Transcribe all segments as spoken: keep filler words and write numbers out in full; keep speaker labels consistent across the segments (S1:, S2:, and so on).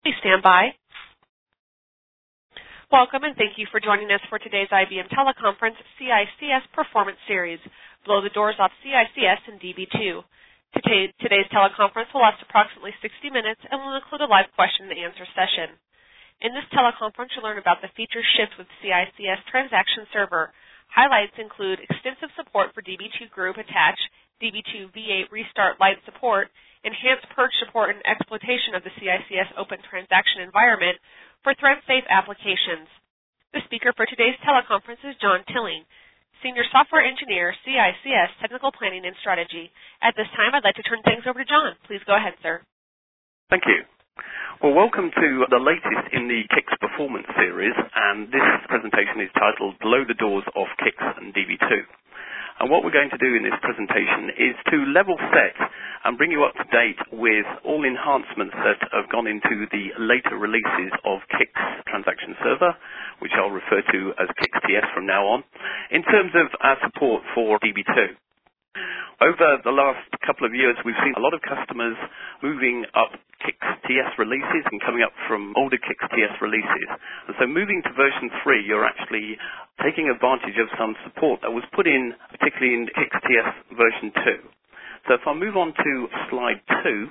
S1: Please stand by. Welcome and thank you for joining us for today's I B M Teleconference C I C S Performance Series, Blow the Doors Off C I C S and D B two. Today, today's teleconference will last approximately sixty minutes and will include a live question and answer session. In this teleconference, you'll learn about the features shipped with C I C S Transaction Server. Highlights include extensive support for D B two Group Attach, D B two V eight Restart Lite support, enhanced purge support and exploitation of the C I C S Open Transaction environment for threat-safe applications. The speaker for today's teleconference is John Tilling, Senior Software Engineer, C I C S Technical Planning and Strategy. At this time, I'd like to turn things over to John. Please go ahead, sir.
S2: Thank you. Well, welcome to the latest in the K I C S Performance Series, and this presentation is titled Blow the Doors Off K I C S and D B two. And what we're going to do in this presentation is to level set and bring you up to date with all enhancements that have gone into the later releases of K I C S Transaction Server, which I'll refer to as K I C S T S from now on, in terms of our support for D B two. Over the last couple of years, we've seen a lot of customers moving up K I C S T S releases and coming up from older K I C S T S releases. And so moving to version three, you're actually taking advantage of some support that was put in, particularly in K I C S T S version two. So if I move on to slide two,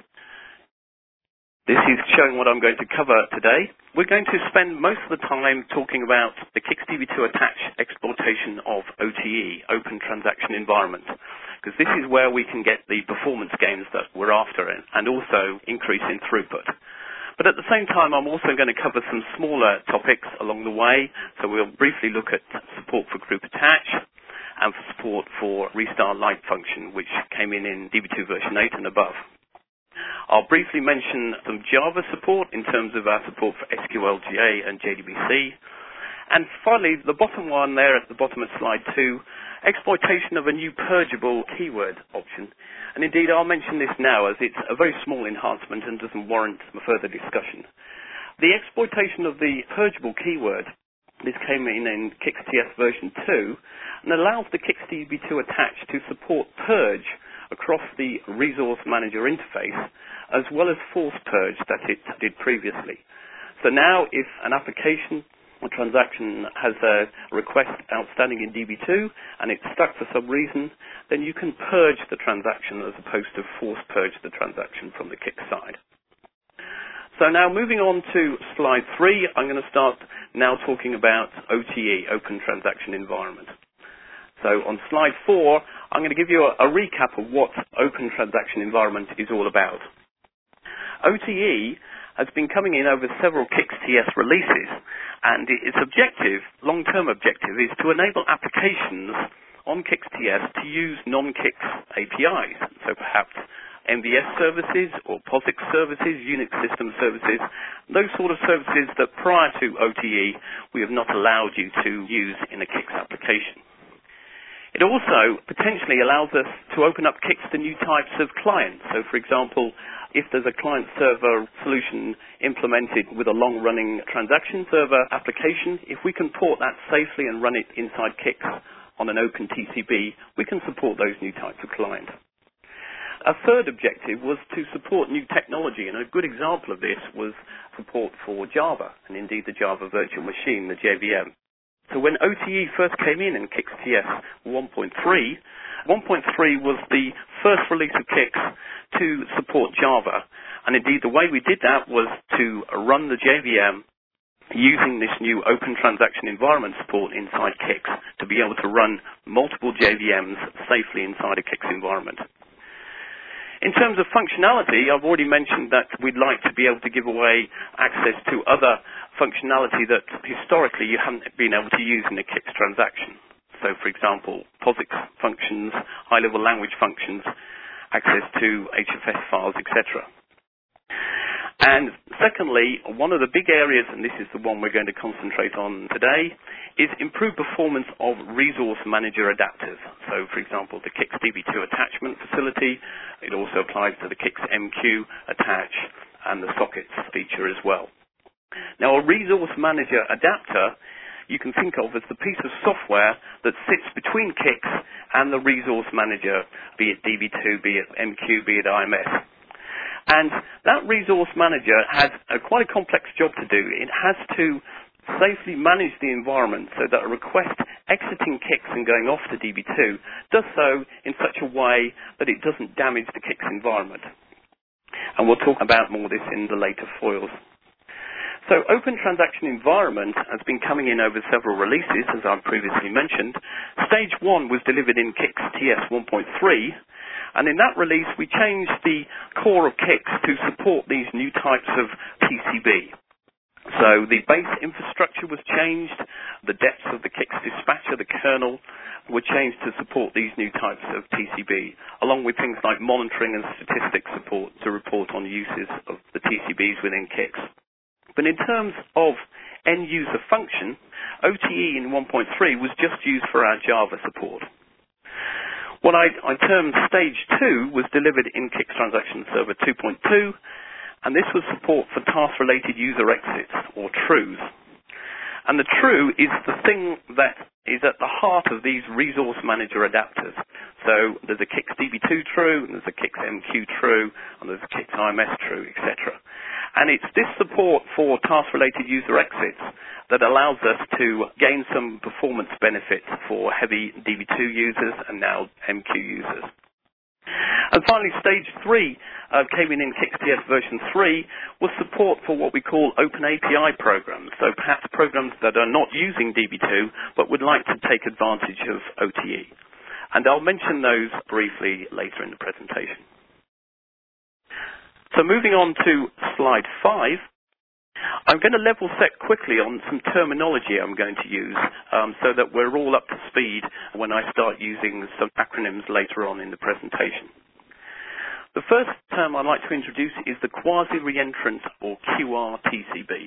S2: this is showing what I'm going to cover today. We're going to spend most of the time talking about the K I C S D B two attach exploitation of O T E, Open Transaction Environment, because this is where we can get the performance gains that we're after and also increase in throughput. But at the same time, I'm also going to cover some smaller topics along the way. So we'll briefly look at support for group attach and for support for Restart Lite function, which came in in D B two version eight and above. I'll briefly mention some Java support in terms of our support for S Q L J and J D B C. And finally, the bottom one there at the bottom of slide two, exploitation of a new purgeable keyword option. And indeed, I'll mention this now as it's a very small enhancement and doesn't warrant further discussion. The exploitation of the purgeable keyword, this came in in K I C S T S version two, and allows the K I C S D B two attach to support purge across the resource manager interface, as well as force purge that it did previously. So now if an application or transaction has a request outstanding in D B two and it's stuck for some reason, then you can purge the transaction as opposed to force purge the transaction from the K I C S side. So now moving on to slide three, I'm going to start now talking about O T E, Open Transaction Environment. So on slide four, I'm going to give you a, a recap of what Open Transaction Environment is all about. O T E has been coming in over several K I C S T S releases, and its objective, long-term objective, is to enable applications on K I C S T S to use non-K I C S A P Is. So perhaps M V S services or POSIX services, Unix system services, those sort of services that prior to O T E we have not allowed you to use in a K I C S application. It also potentially allows us to open up K I C S to new types of clients. So, for example, if there's a client-server solution implemented with a long-running transaction server application, if we can port that safely and run it inside K I C S on an open T C B, we can support those new types of client. A third objective was to support new technology, and a good example of this was support for Java, and indeed the Java Virtual Machine, the J V M. So when O T E first came in in K I C S T S one point three, one point three was the first release of K I C S to support Java. And indeed, the way we did that was to run the J V M using this new Open Transaction Environment support inside K I C S to be able to run multiple J V Ms safely inside a K I C S environment. In terms of functionality, I've already mentioned that we'd like to be able to give away access to other functionality that historically you haven't been able to use in a K I C S transaction. So, for example, POSIX functions, high-level language functions, access to H F S files, et cetera. And secondly, one of the big areas, and this is the one we're going to concentrate on today, is improved performance of resource manager adapters. So, for example, the K I C S D B two attachment facility. It also applies to the K I C S M Q attach and the sockets feature as well. Now, a resource manager adapter you can think of as the piece of software that sits between K I C S and the resource manager, be it D B two, be it M Q, be it I M S. And that resource manager has a, quite a complex job to do. It has to safely manage the environment so that a request exiting Kix and going off to D B two does so in such a way that it doesn't damage the Kix environment. And we'll talk about more of this in the later foils. So Open Transaction Environment has been coming in over several releases, as I previously mentioned. Stage one was delivered in Kix T S one point three, and in that release we changed the core of Kix to support these new types of T C B. So the base infrastructure was changed, the depths of the Kix dispatcher, the kernel, were changed to support these new types of T C B, along with things like monitoring and statistics support to report on uses of the T C Bs within Kix. But in terms of end-user function, O T E in one point three was just used for our Java support. What I, I termed Stage two was delivered in Kix Transaction Server two point two, and this was support for task-related user exits, or trues. And the true is the thing that is at the heart of these resource manager adapters. So there's a Kix D B two true, and there's a Kix M Q true, and there's a Kix I M S true, et cetera. And it's this support for task-related user exits that allows us to gain some performance benefits for heavy D B two users and now M Q users. And finally, Stage three uh, came in in Kix T S version three, was support for what we call Open A P I programs, so perhaps programs that are not using D B two but would like to take advantage of O T E. And I'll mention those briefly later in the presentation. So moving on to slide five, I'm going to level set quickly on some terminology I'm going to use um, so that we're all up to speed when I start using some acronyms later on in the presentation. The first term I'd like to introduce is the quasi-reentrant or Q R T C B.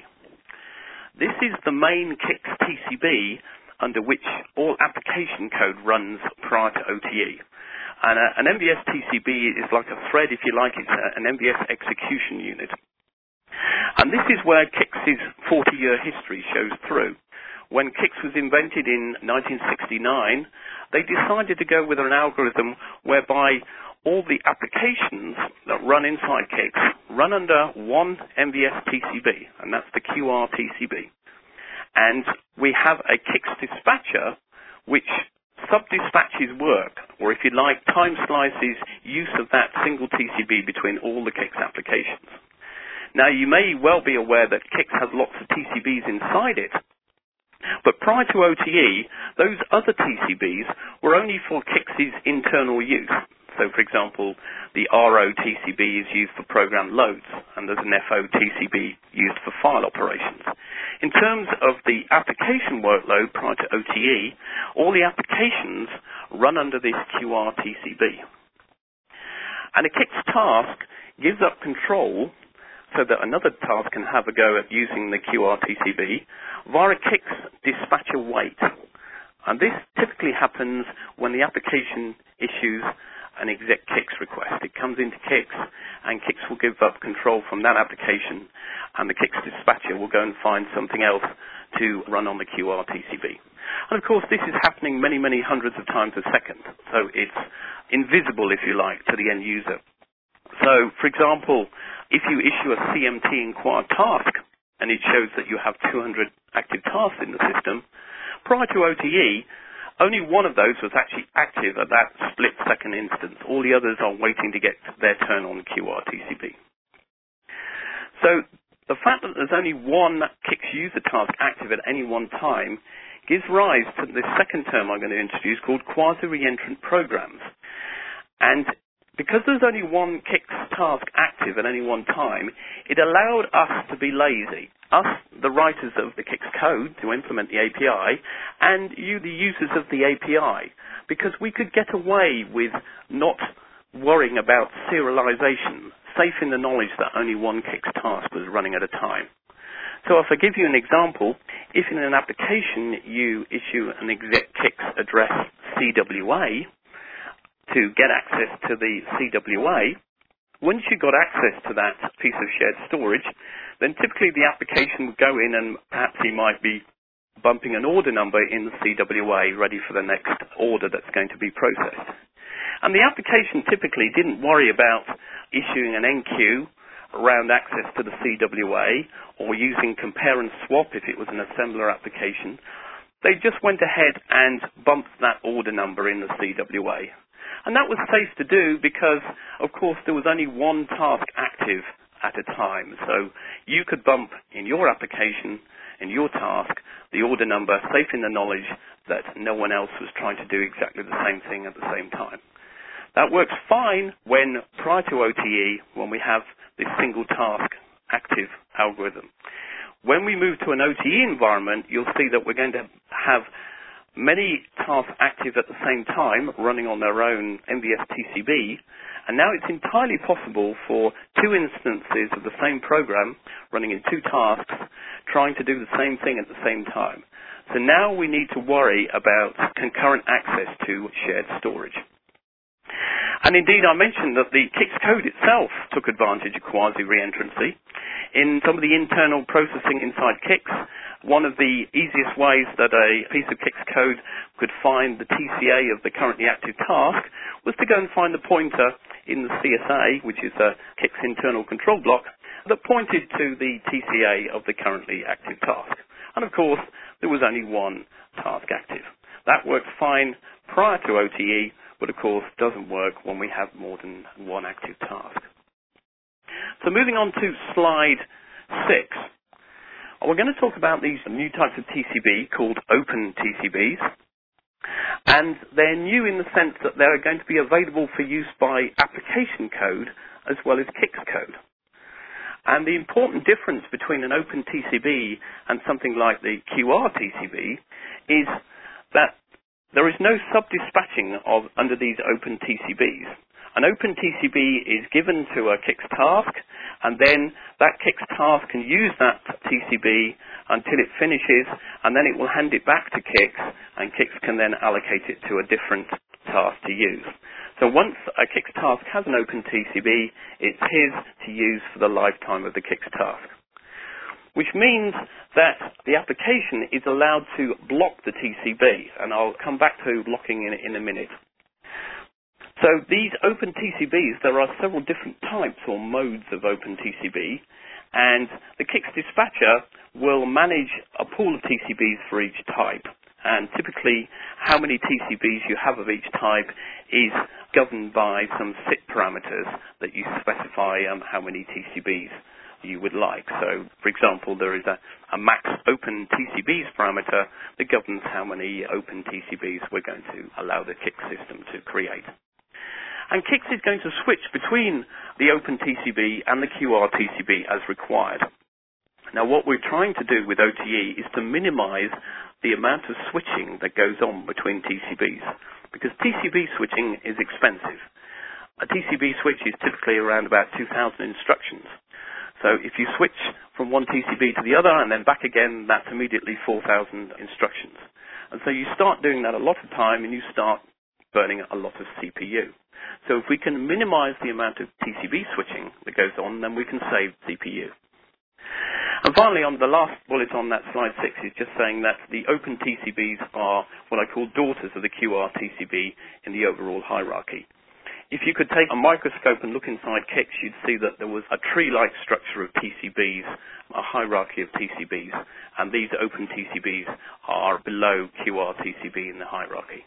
S2: This is the main Kix T C B under which all application code runs prior to O T E. And uh, an M V S T C B is like a thread, if you like. It's a, an M V S execution unit. And this is where Kix's forty-year history shows through. When Kix was invented in nineteen sixty-nine, they decided to go with an algorithm whereby all the applications that run inside Kix run under one M V S T C B, and that's the Q R T C B. And we have a Kix dispatcher which sub-dispatches work, or if you like, time slices use of that single T C B between all the Kix applications. Now, you may well be aware that Kix has lots of T C Bs inside it, but prior to O T E, those other T C Bs were only for Kix's internal use. So, for example, the R O T C B is used for program loads, and there's an F O T C B used for file operations. In terms of the application workload prior to O T E, all the applications run under this Q R T C B. And a Kix task gives up control so that another task can have a go at using the Q R T C B via a Kix dispatcher wait. And this typically happens when the application issues an exec Kix request. It comes into Kix, and Kix will give up control from that application, and the Kix dispatcher will go and find something else to run on the Q R T C B. And of course, this is happening many, many hundreds of times a second, so it's invisible, if you like, to the end user. So, for example, if you issue a C M T inquire task, and it shows that you have two hundred active tasks in the system, prior to O T E, only one of those was actually active at that split-second instance. All the others are waiting to get their turn on Q R T C B. So the fact that there's only one Kix user task active at any one time gives rise to the second term I'm going to introduce called quasi-reentrant programs. And because there's only one Kix task active at any one time, it allowed us to be lazy. Us, the writers of the Kix code to implement the A P I, and you, the users of the A P I, because we could get away with not worrying about serialization, safe in the knowledge that only one Kix task was running at a time. So if I give you an example, if in an application you issue an exec Kix address C W A to get access to the C W A, once you got access to that piece of shared storage, then typically the application would go in and perhaps you might be bumping an order number in the C W A ready for the next order that's going to be processed. And the application typically didn't worry about issuing an N Q around access to the C W A, or using compare and swap if it was an assembler application, they just went ahead and bumped that order number in the C W A. And that was safe to do because, of course, there was only one task active at a time. So you could bump in your application, in your task, the order number, safe in the knowledge that no one else was trying to do exactly the same thing at the same time. That works fine when, prior to O T E, when we have this single task active algorithm. When we move to an O T E environment, you'll see that we're going to have many tasks active at the same time, running on their own M V S T C B, and now it's entirely possible for two instances of the same program running in two tasks, trying to do the same thing at the same time. So now we need to worry about concurrent access to shared storage. And indeed, I mentioned that the Kix code itself took advantage of quasi-reentrancy. In some of the internal processing inside Kix, one of the easiest ways that a piece of Kix code could find the T C A of the currently active task was to go and find the pointer in the C S A, which is a Kix internal control block, that pointed to the T C A of the currently active task. And of course, there was only one task active. That worked fine prior to O T E, but of course doesn't work when we have more than one active task. So moving on to slide six, we're going to talk about these new types of T C B called open T C Bs, and they're new in the sense that they're going to be available for use by application code as well as Kix code. And the important difference between an open T C B and something like the Q R T C B is that there is no sub-dispatching of under these open T C Bs. An open T C B is given to a Kix task, and then that Kix task can use that T C B until it finishes, and then it will hand it back to Kix, and Kix can then allocate it to a different task to use. So once a Kix task has an open T C B, it's his to use for the lifetime of the Kix task, which means that the application is allowed to block the T C B, and I'll come back to blocking in, in a minute. So these open T C Bs, there are several different types or modes of open T C B, and the Kix dispatcher will manage a pool of T C Bs for each type. And typically, how many T C Bs you have of each type is governed by some S I T parameters that you specify um, how many T C Bs you would like. So, for example, there is a, a max open T C Bs parameter that governs how many open T C Bs we're going to allow the Kix system to create. And Kix is going to switch between the open T C B and the Q R T C B as required. Now, what we're trying to do with O T E is to minimize the amount of switching that goes on between T C Bs, because T C B switching is expensive. A T C B switch is typically around about two thousand instructions. So if you switch from one T C B to the other and then back again, that's immediately four thousand instructions. And so you start doing that a lot of time, and you start burning a lot of C P U. So if we can minimize the amount of T C B switching that goes on, then we can save C P U. And finally, on the last bullet on that slide six is just saying that the open T C Bs are what I call daughters of the Q R T C B in the overall hierarchy. If you could take a microscope and look inside Kix, you'd see that there was a tree-like structure of T C Bs, a hierarchy of T C Bs, and these open T C Bs are below Q R T C B in the hierarchy.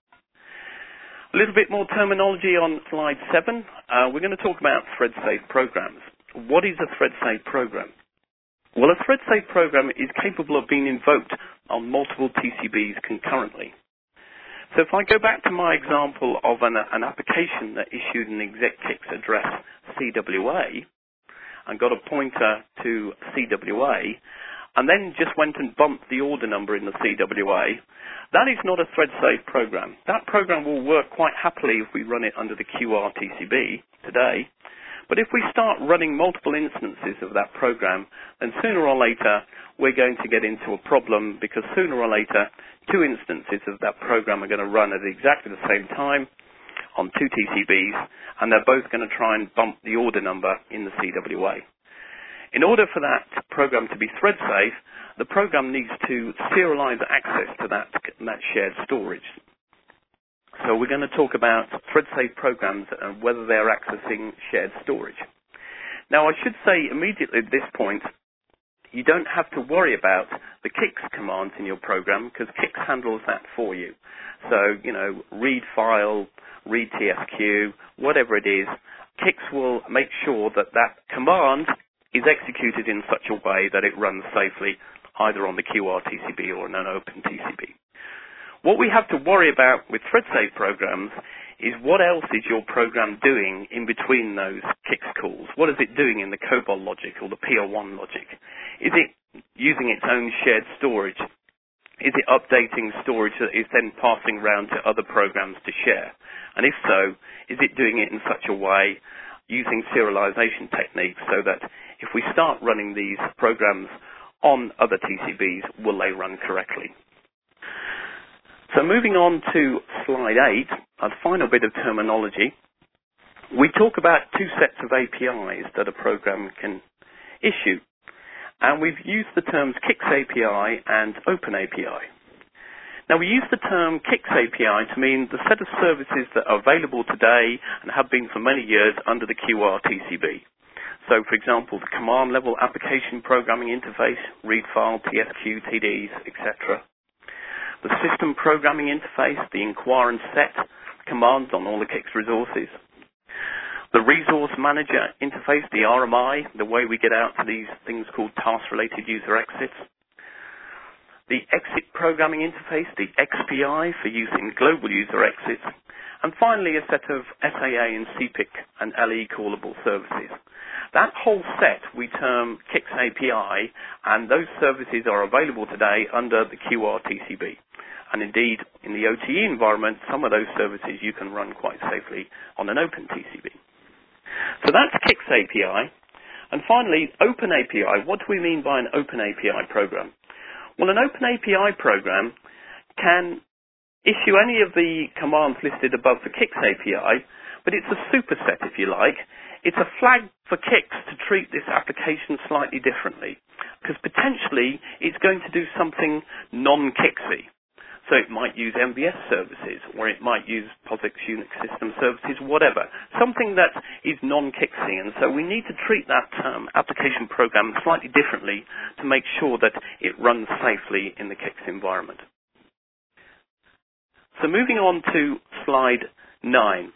S2: A little bit more terminology on slide seven. Uh, we're going to talk about thread-safe programs. What is a thread-safe program? Well, a thread-safe program is capable of being invoked on multiple T C Bs concurrently. So if I go back to my example of an, an application that issued an exec-Kix address C W A and got a pointer to C W A, and then just went and bumped the order number in the C W A, that is not a thread-safe program. That program will work quite happily if we run it under the Q R T C B today. But if we start running multiple instances of that program, then sooner or later we're going to get into a problem, because sooner or later two instances of that program are going to run at exactly the same time on two T C Bs, and they're both going to try and bump the order number in the C W A. In order for that program to be thread-safe, the program needs to serialize access to that, that shared storage. So we're going to talk about thread-safe programs and whether they're accessing shared storage. Now, I should say immediately at this point, you don't have to worry about the K I X commands in your program because K I X handles that for you. So, you know, read file, read T S Q, whatever it is, K I X will make sure that that command is executed in such a way that it runs safely either on the Q R T C B or on an open T C B. What we have to worry about with thread-safe programs is what else is your program doing in between those K I X calls? What is it doing in the COBOL logic or the P O one logic? Is it using its own shared storage? Is it updating storage that is then passing around to other programs to share? And if so, is it doing it in such a way using serialization techniques so that if we start running these programs on other T C Bs, will they run correctly? So moving on to slide eight, a final bit of terminology. We talk about two sets of A P Is that a program can issue. And we've used the terms K I X A P I and Open A P I. Now we use the term K I X A P I to mean the set of services that are available today and have been for many years under the Q R T C B. So for example, the command level application programming interface, read file, T S Q, T Ds, et cetera. The system programming interface, the inquire and set commands on all the K I X resources. The resource manager interface, the R M I, the way we get out to these things called task-related user exits. The exit programming interface, the X P I for use in global user exits. And finally, a set of S A A and C P I C and L E callable services. That whole set we term K I X A P I, and those services are available today under the Q R T C B. And indeed, in the O T E environment, some of those services you can run quite safely on an open T C B. So that's K I X A P I. And finally, Open A P I. What do we mean by an Open A P I program? Well, an Open A P I program can issue any of the commands listed above for K I X A P I, but it's a superset, if you like. It's a flag for K I X to treat this application slightly differently, because potentially it's going to do something non-K I X-y. So it might use M V S services, or it might use POSIX Unix system services, whatever. Something that is non-K I X-y, and so we need to treat that um, application program slightly differently to make sure that it runs safely in the K I X environment. So moving on to slide nine.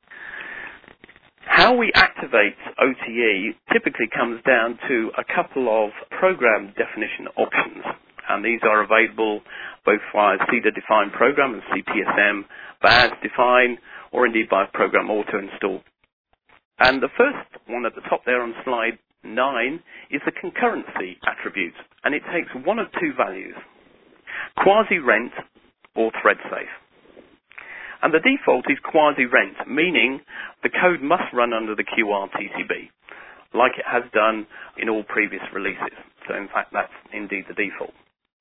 S2: How we activate O T E typically comes down to a couple of program definition options, and these are available both via C D A define program and C P S M, B A S define, or indeed by program auto install. And the first one at the top there on slide nine is the concurrency attribute, and it takes one of two values, quasi-rent or thread-safe. And the default is quasi-rent, meaning the code must run under the Q R T C B, like it has done in all previous releases. So in fact, that's indeed the default.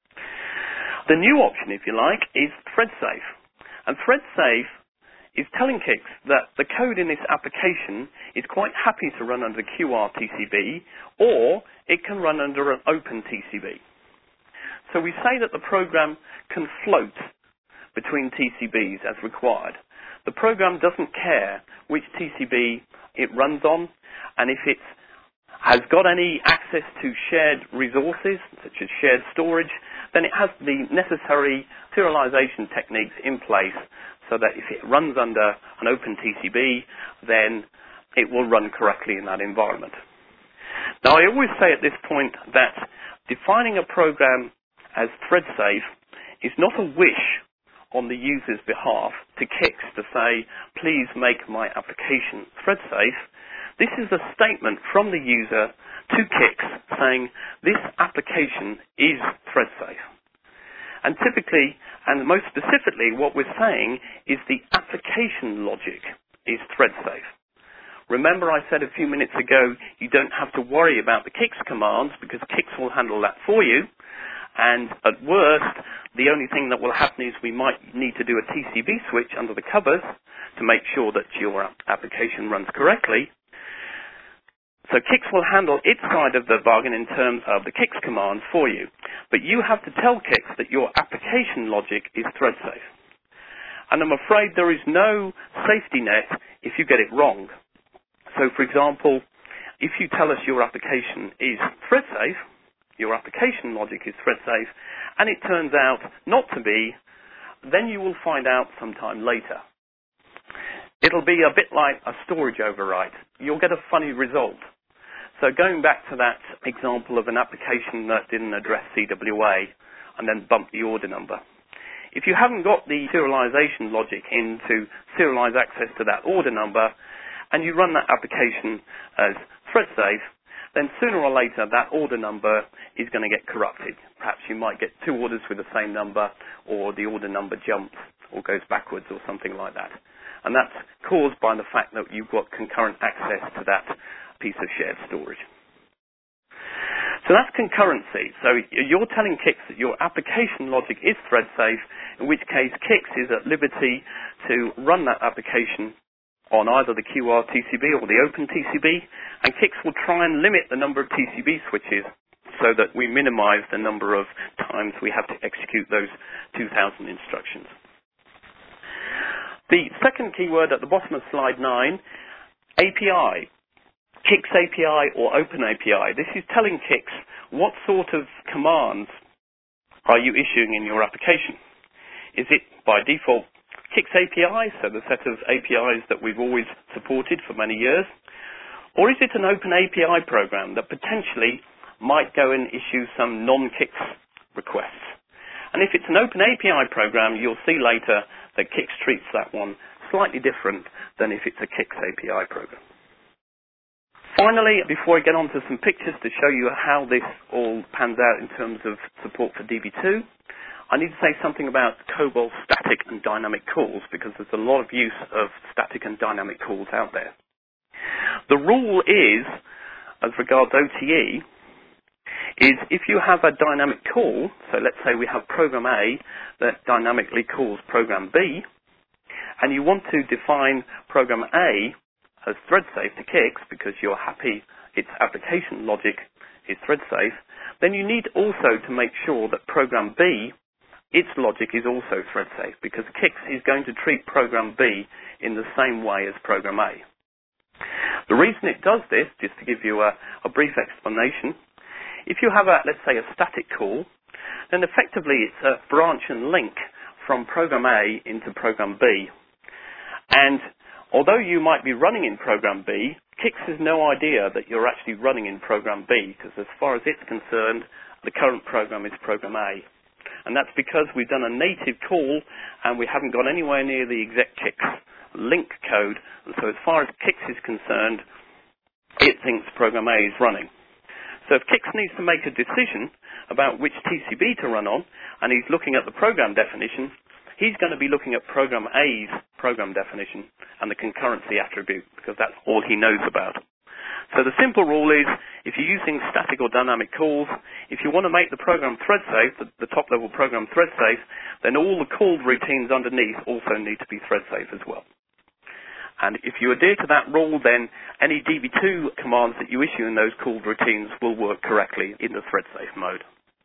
S2: The new option, if you like, is thread-safe. And thread-safe is telling K I X that the code in this application is quite happy to run under the Q R T C B, or it can run under an open T C B. So we say that the program can float between T C Bs as required. The program doesn't care which T C B it runs on, and if it has got any access to shared resources, such as shared storage, then it has the necessary serialization techniques in place so that if it runs under an open T C B, then it will run correctly in that environment. Now, I always say at this point that defining a program as thread-safe is not a wish on the user's behalf to K I X to say, please make my application thread-safe. This is a statement from the user to K I X saying, this application is thread-safe. And typically, and most specifically, what we're saying is the application logic is thread-safe. Remember I said a few minutes ago, you don't have to worry about the K I X commands because K I X will handle that for you. And at worst, the only thing that will happen is we might need to do a T C B switch under the covers to make sure that your application runs correctly. So K I X will handle its side of the bargain in terms of the K I X commands for you. But you have to tell K I X that your application logic is thread-safe. And I'm afraid there is no safety net if you get it wrong. So, for example, if you tell us your application is thread safe, your application logic is thread safe, and it turns out not to be, then you will find out sometime later. It'll be a bit like a storage overwrite. You'll get a funny result. So going back to that example of an application that didn't address C W A and then bumped the order number. If you haven't got the serialization logic in to serialize access to that order number, and you run that application as thread safe, then sooner or later that order number is going to get corrupted. Perhaps you might get two orders with the same number, or the order number jumps or goes backwards or something like that. And that's caused by the fact that you've got concurrent access to that piece of shared storage. So that's concurrency. So you're telling Kix that your application logic is thread safe, in which case Kix is at liberty to run that application on either the Q R T C B or the Open T C B, and Kix will try and limit the number of T C B switches so that we minimize the number of times we have to execute those two thousand instructions. The second keyword at the bottom of slide nine, A P I. Kix A P I or Open A P I. This is telling Kix what sort of commands are you issuing in your application. Is it by default Kix A P I, so the set of A P Is that we've always supported for many years? Or is it an Open A P I program that potentially might go and issue some non-Kix requests? And if it's an Open A P I program, you'll see later that Kix treats that one slightly different than if it's a Kix A P I program. Finally, before I get on to some pictures to show you how this all pans out in terms of support for D B two, I need to say something about COBOL static and dynamic calls, because there's a lot of use of static and dynamic calls out there. The rule is, as regards O T E, is if you have a dynamic call, so let's say we have program A that dynamically calls program B, and you want to define program A as thread safe to Kix because you're happy its application logic is thread safe, then you need also to make sure that program B, its logic is also thread safe, because Kix is going to treat program B in the same way as program A. The reason it does this, just to give you a, a brief explanation, if you have a, let's say, a static call, then effectively it's a branch and link from program A into program B. And although you might be running in program B, Kix has no idea that you're actually running in program B, because as far as it's concerned, the current program is program A. And that's because we've done a native call and we haven't got anywhere near the exec-Kix link code. And so as far as Kix is concerned, it thinks program A is running. So if Kix needs to make a decision about which T C B to run on, and he's looking at the program definition, he's going to be looking at program A's program definition and the concurrency attribute, because that's all he knows about. So the simple rule is, if you're using static or dynamic calls, if you want to make the program thread safe, the, the top level program thread safe, then all the called routines underneath also need to be thread safe as well. And if you adhere to that rule, then any D B two commands that you issue in those called routines will work correctly in the thread safe mode.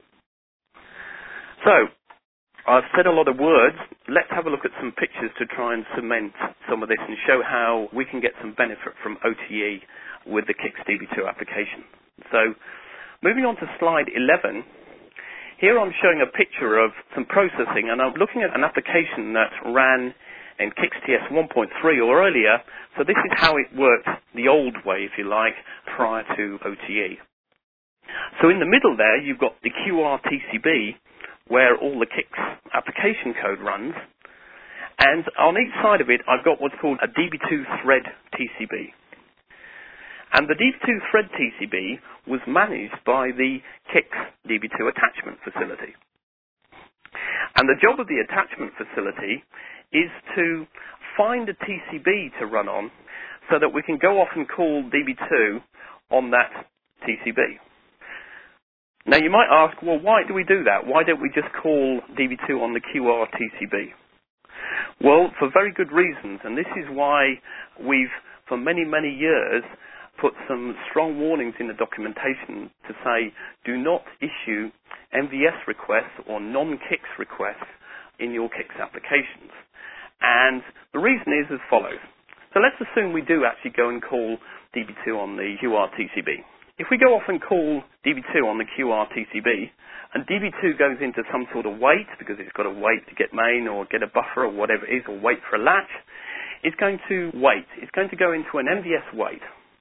S2: So, I've said a lot of words. Let's have a look at some pictures to try and cement some of this and show how we can get some benefit from O T E with the Kix D B two application. So, moving on to slide eleven, here I'm showing a picture of some processing, and I'm looking at an application that ran in Kix T S one point three or earlier. So this is how it worked the old way, if you like, prior to O T E. So in the middle there, you've got the Q R T C B, where all the Kix application code runs. And on each side of it, I've got what's called a D B two thread T C B. And the D B two thread T C B was managed by the Kix D B two attachment facility. And the job of the attachment facility is to find a T C B to run on so that we can go off and call D B two on that T C B. Now you might ask, well, why do we do that? Why don't we just call D B two on the Q R T C B? Well, for very good reasons, and this is why we've, for many, many years, put some strong warnings in the documentation to say, do not issue M V S requests or non-Kix requests in your Kix applications. And the reason is as follows. So let's assume we do actually go and call D B two on the Q R T C B. If we go off and call D B two on the Q R T C B, and D B two goes into some sort of wait, because it's got to wait to get main or get a buffer or whatever it is, or wait for a latch, it's going to wait. It's going to go into an M V S wait.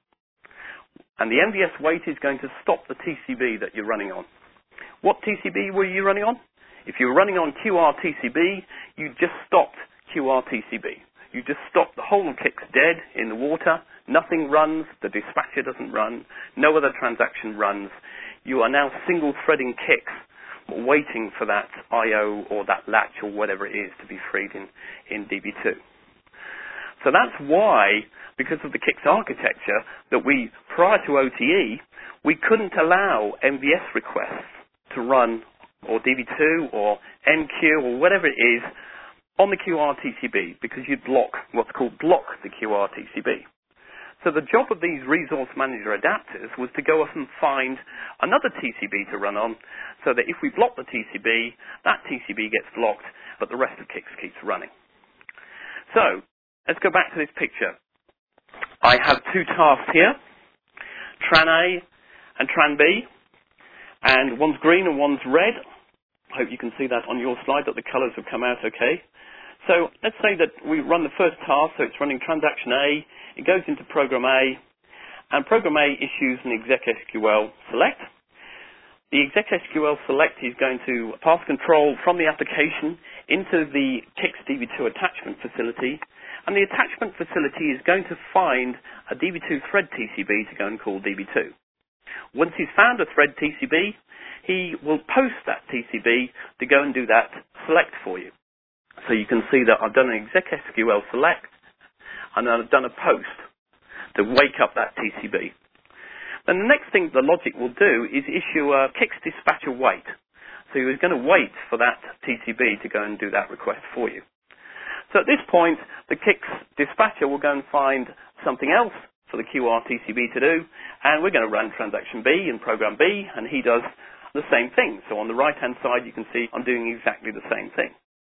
S2: And the M V S wait is going to stop the T C B that you're running on. What T C B were you running on? If you were running on Q R T C B, you just stopped Q R T C B. You just stopped the whole of Kix dead in the water. Nothing runs. The dispatcher doesn't run. No other transaction runs. You are now single threading Kix, waiting for that I O or that latch or whatever it is to be freed in, in D B two. So that's why, because of the Kix architecture, that we, prior to O T E, we couldn't allow M V S requests to run, or D B two or N Q or whatever it is, on the Q R T C B, because you'd block, what's called block the Q R T C B. So the job of these resource manager adapters was to go off and find another T C B to run on, so that if we block the T C B, that T C B gets blocked, but the rest of Kix keeps running. So, let's go back to this picture. I have two tasks here, Tran A and Tran B, and one's green and one's red. I hope you can see that on your slide, that the colours have come out okay. So let's say that we run the first task, so it's running transaction A, it goes into program A, and program A issues an exec-S-Q-L select. The exec-S-Q-L select is going to pass control from the application into the Kix D B two attachment facility, and the attachment facility is going to find a D B two thread T C B to go and call D B two. Once he's found a thread T C B, he will post that T C B to go and do that select for you. So you can see that I've done an exec-S Q L select, and then I've done a post to wake up that T C B. Then the next thing the logic will do is issue a Kix dispatcher wait. So you're going to wait for that T C B to go and do that request for you. So at this point, the Kix dispatcher will go and find something else for the Q R T C B to do, and we're going to run transaction B in program B, and he does the same thing. So on the right-hand side, you can see I'm doing exactly the same thing.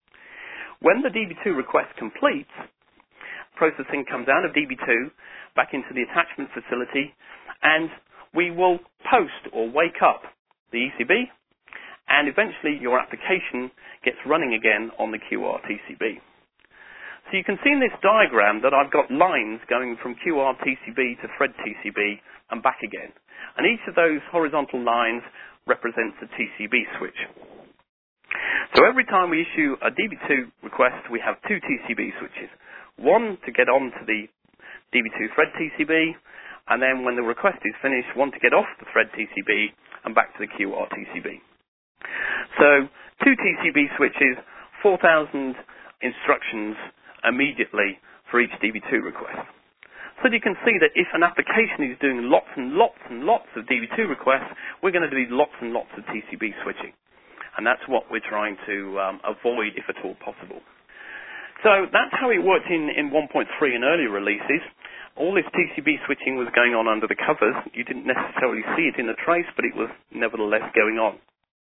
S2: When the D B two request completes, processing comes out of D B two back into the attachment facility, and we will post or wake up the E C B, and eventually your application gets running again on the Q R T C B. So you can see in this diagram that I've got lines going from Q R T C B to thread T C B and back again. And each of those horizontal lines represents a T C B switch. So every time we issue a D B two request, we have two T C B switches. One to get on to the D B two thread T C B, and then when the request is finished, one to get off the thread T C B and back to the Q R T C B. So two T C B switches, four thousand instructions immediately for each D B two request. So you can see that if an application is doing lots and lots and lots of D B two requests, we're going to do lots and lots of T C B switching. And that's what we're trying to um, avoid if at all possible. So that's how it worked in, in one point three and earlier releases. All this T C B switching was going on under the covers. You didn't necessarily see it in the trace, but it was nevertheless going on.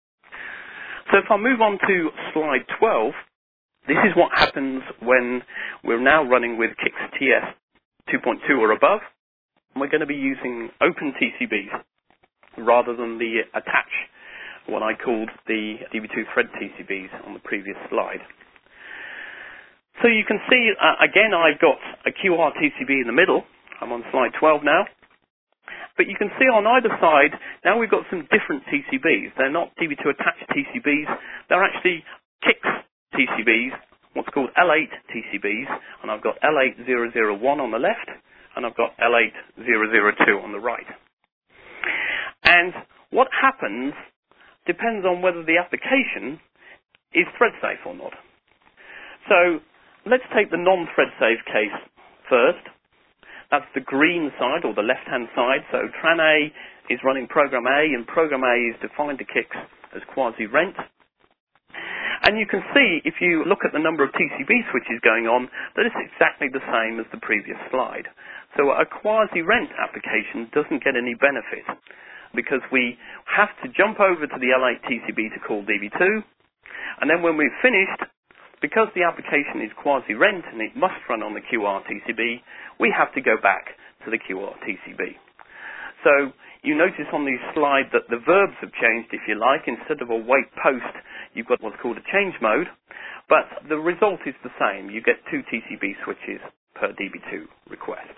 S2: So if I move on to slide twelve, this is what happens when we're now running with Kix T S two point two or above. We're going to be using open T C Bs rather than the attach, what I called the D B two thread T C Bs on the previous slide. So you can see, uh, again, I've got a Q R T C B in the middle. I'm on slide twelve now. But you can see on either side, now we've got some different T C Bs. They're not D B two attached T C Bs. They're actually Kix T C Bs, what's called L eight T C Bs. And I've got L eight zero zero one on the left, and I've got L eight zero zero two on the right. And what happens depends on whether the application is thread safe or not. So let's take the non-thread safe case first. That's the green side, or the left-hand side. So Tran A is running program A, and program A is defined to Kix as quasi-rent. And you can see, if you look at the number of T C B switches going on, that it's exactly the same as the previous slide. So a quasi-rent application doesn't get any benefit, because we have to jump over to the L eight T C B to call D B two, and then when we've finished, because the application is quasi-rent and it must run on the Q R T C B, we have to go back to the Q R T C B. So you notice on the slide that the verbs have changed, if you like. Instead of a wait post, you've got what's called a change mode, but the result is the same. You get two T C B switches per D B two request.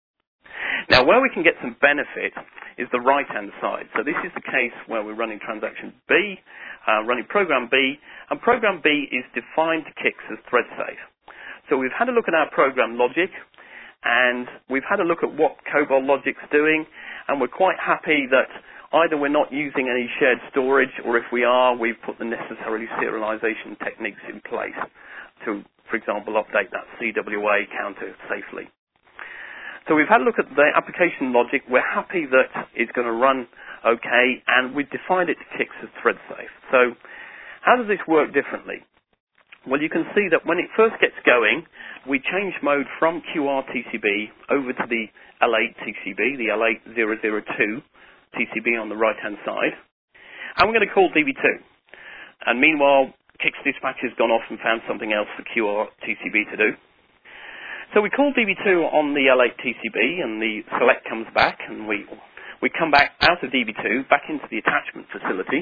S2: Now, where we can get some benefit is the right-hand side. So this is the case where we're running transaction B, uh, running program B, and program B is defined to Kix as thread safe. So we've had a look at our program logic, and we've had a look at what COBOL logic's doing, and we're quite happy that either we're not using any shared storage, or if we are, we've put the necessary serialization techniques in place to, for example, update that C W A counter safely. So we've had a look at the application logic. We're happy that it's going to run okay, and we've defined it to Kix as thread safe. So how does this work differently? Well, you can see that when it first gets going, we change mode from Q R T C B over to the L eight T C B, the L eight thousand two T C B on the right-hand side, and we're going to call D B two. And meanwhile, Kix Dispatch has gone off and found something else for Q R T C B to do. So we call D B two on the L eight T C B, and the select comes back, and we we come back out of D B two, back into the attachment facility.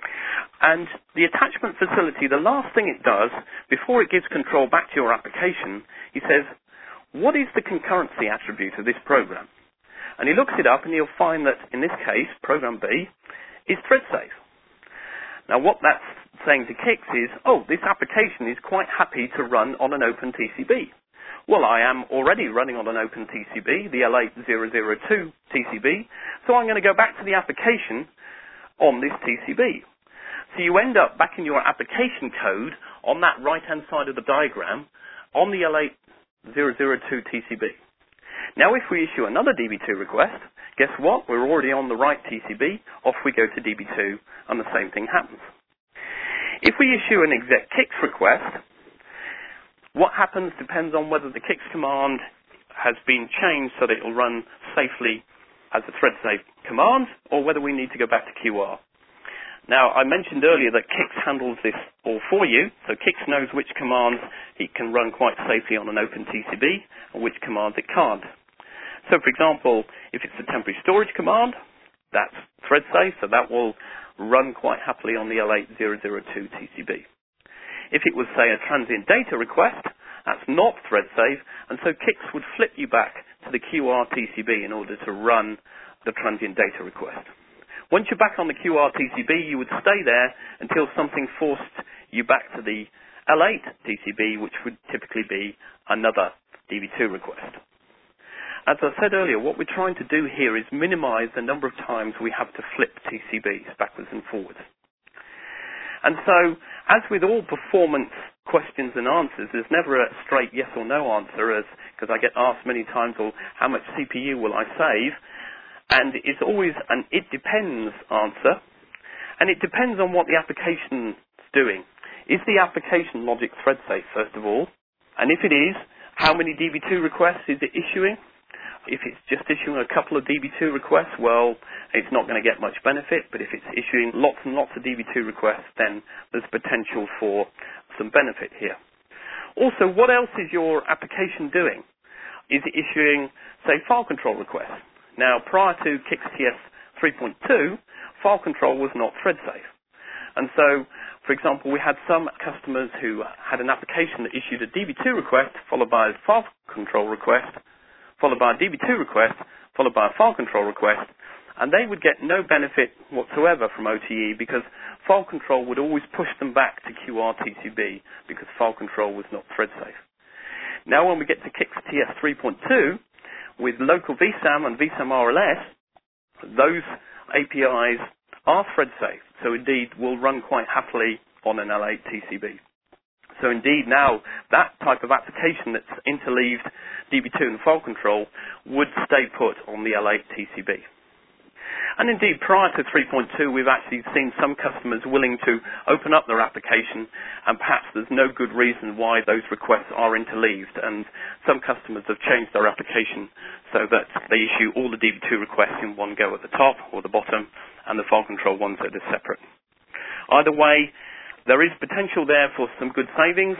S2: And the attachment facility, the last thing it does, before it gives control back to your application, he says, what is the concurrency attribute of this program? And he looks it up, and he'll find that, in this case, program B is thread safe. Now, what that's saying to Kix is, oh, this application is quite happy to run on an open T C B. Well, I am already running on an open T C B, the L eight thousand two T C B, so I'm going to go back to the application on this T C B. So you end up back in your application code on that right-hand side of the diagram on the L eight thousand two T C B. Now, if we issue another D B two request, guess what? We're already on the right T C B. Off we go to D B two, and the same thing happens. If we issue an exec Kix request, what happens depends on whether the Kix command has been changed so that it will run safely as a thread safe command, or whether we need to go back to Q R. Now, I mentioned earlier that Kix handles this all for you, so Kix knows which commands it can run quite safely on an open T C B, and which commands it can't. So, for example, if it's a temporary storage command, that's thread safe, so that will run quite happily on the L eight thousand two T C B. If it was, say, a transient data request, that's not thread safe, and so Kix would flip you back to the Q R T C B in order to run the transient data request. Once you're back on the Q R T C B, you would stay there until something forced you back to the L eight T C B, which would typically be another D B two request. As I said earlier, what we're trying to do here is minimize the number of times we have to flip T C Bs backwards and forwards. And so, as with all performance questions and answers, there's never a straight yes or no answer, as because I get asked many times, well, how much C P U will I save? And it's always an it depends answer, and it depends on what the application's doing. Is the application logic thread safe, first of all? And if it is, how many D B two requests is it issuing? If it's just issuing a couple of D B two requests, well, it's not going to get much benefit, but if it's issuing lots and lots of D B two requests, then there's potential for some benefit here. Also, what else is your application doing? Is it issuing, say, file control requests? Now, prior to Kix T S three point two, file control was not thread safe. And so, for example, we had some customers who had an application that issued a D B two request, followed by a file control request, followed by a D B two request, followed by a file control request, and they would get no benefit whatsoever from O T E because file control would always push them back to Q R T C B because file control was not thread safe. Now when we get to Kix T S three point two, with local V SAM and V SAM R L S, those A P Is are thread safe, so indeed will run quite happily on an L eight T C B. So indeed now that type of application that's interleaved D B two and file control would stay put on the L eight T C B. And indeed prior to three point two we've actually seen some customers willing to open up their application, and perhaps there's no good reason why those requests are interleaved, and some customers have changed their application so that they issue all the D B two requests in one go at the top or the bottom, and the file control ones that are separate. Either way, there is potential there for some good savings,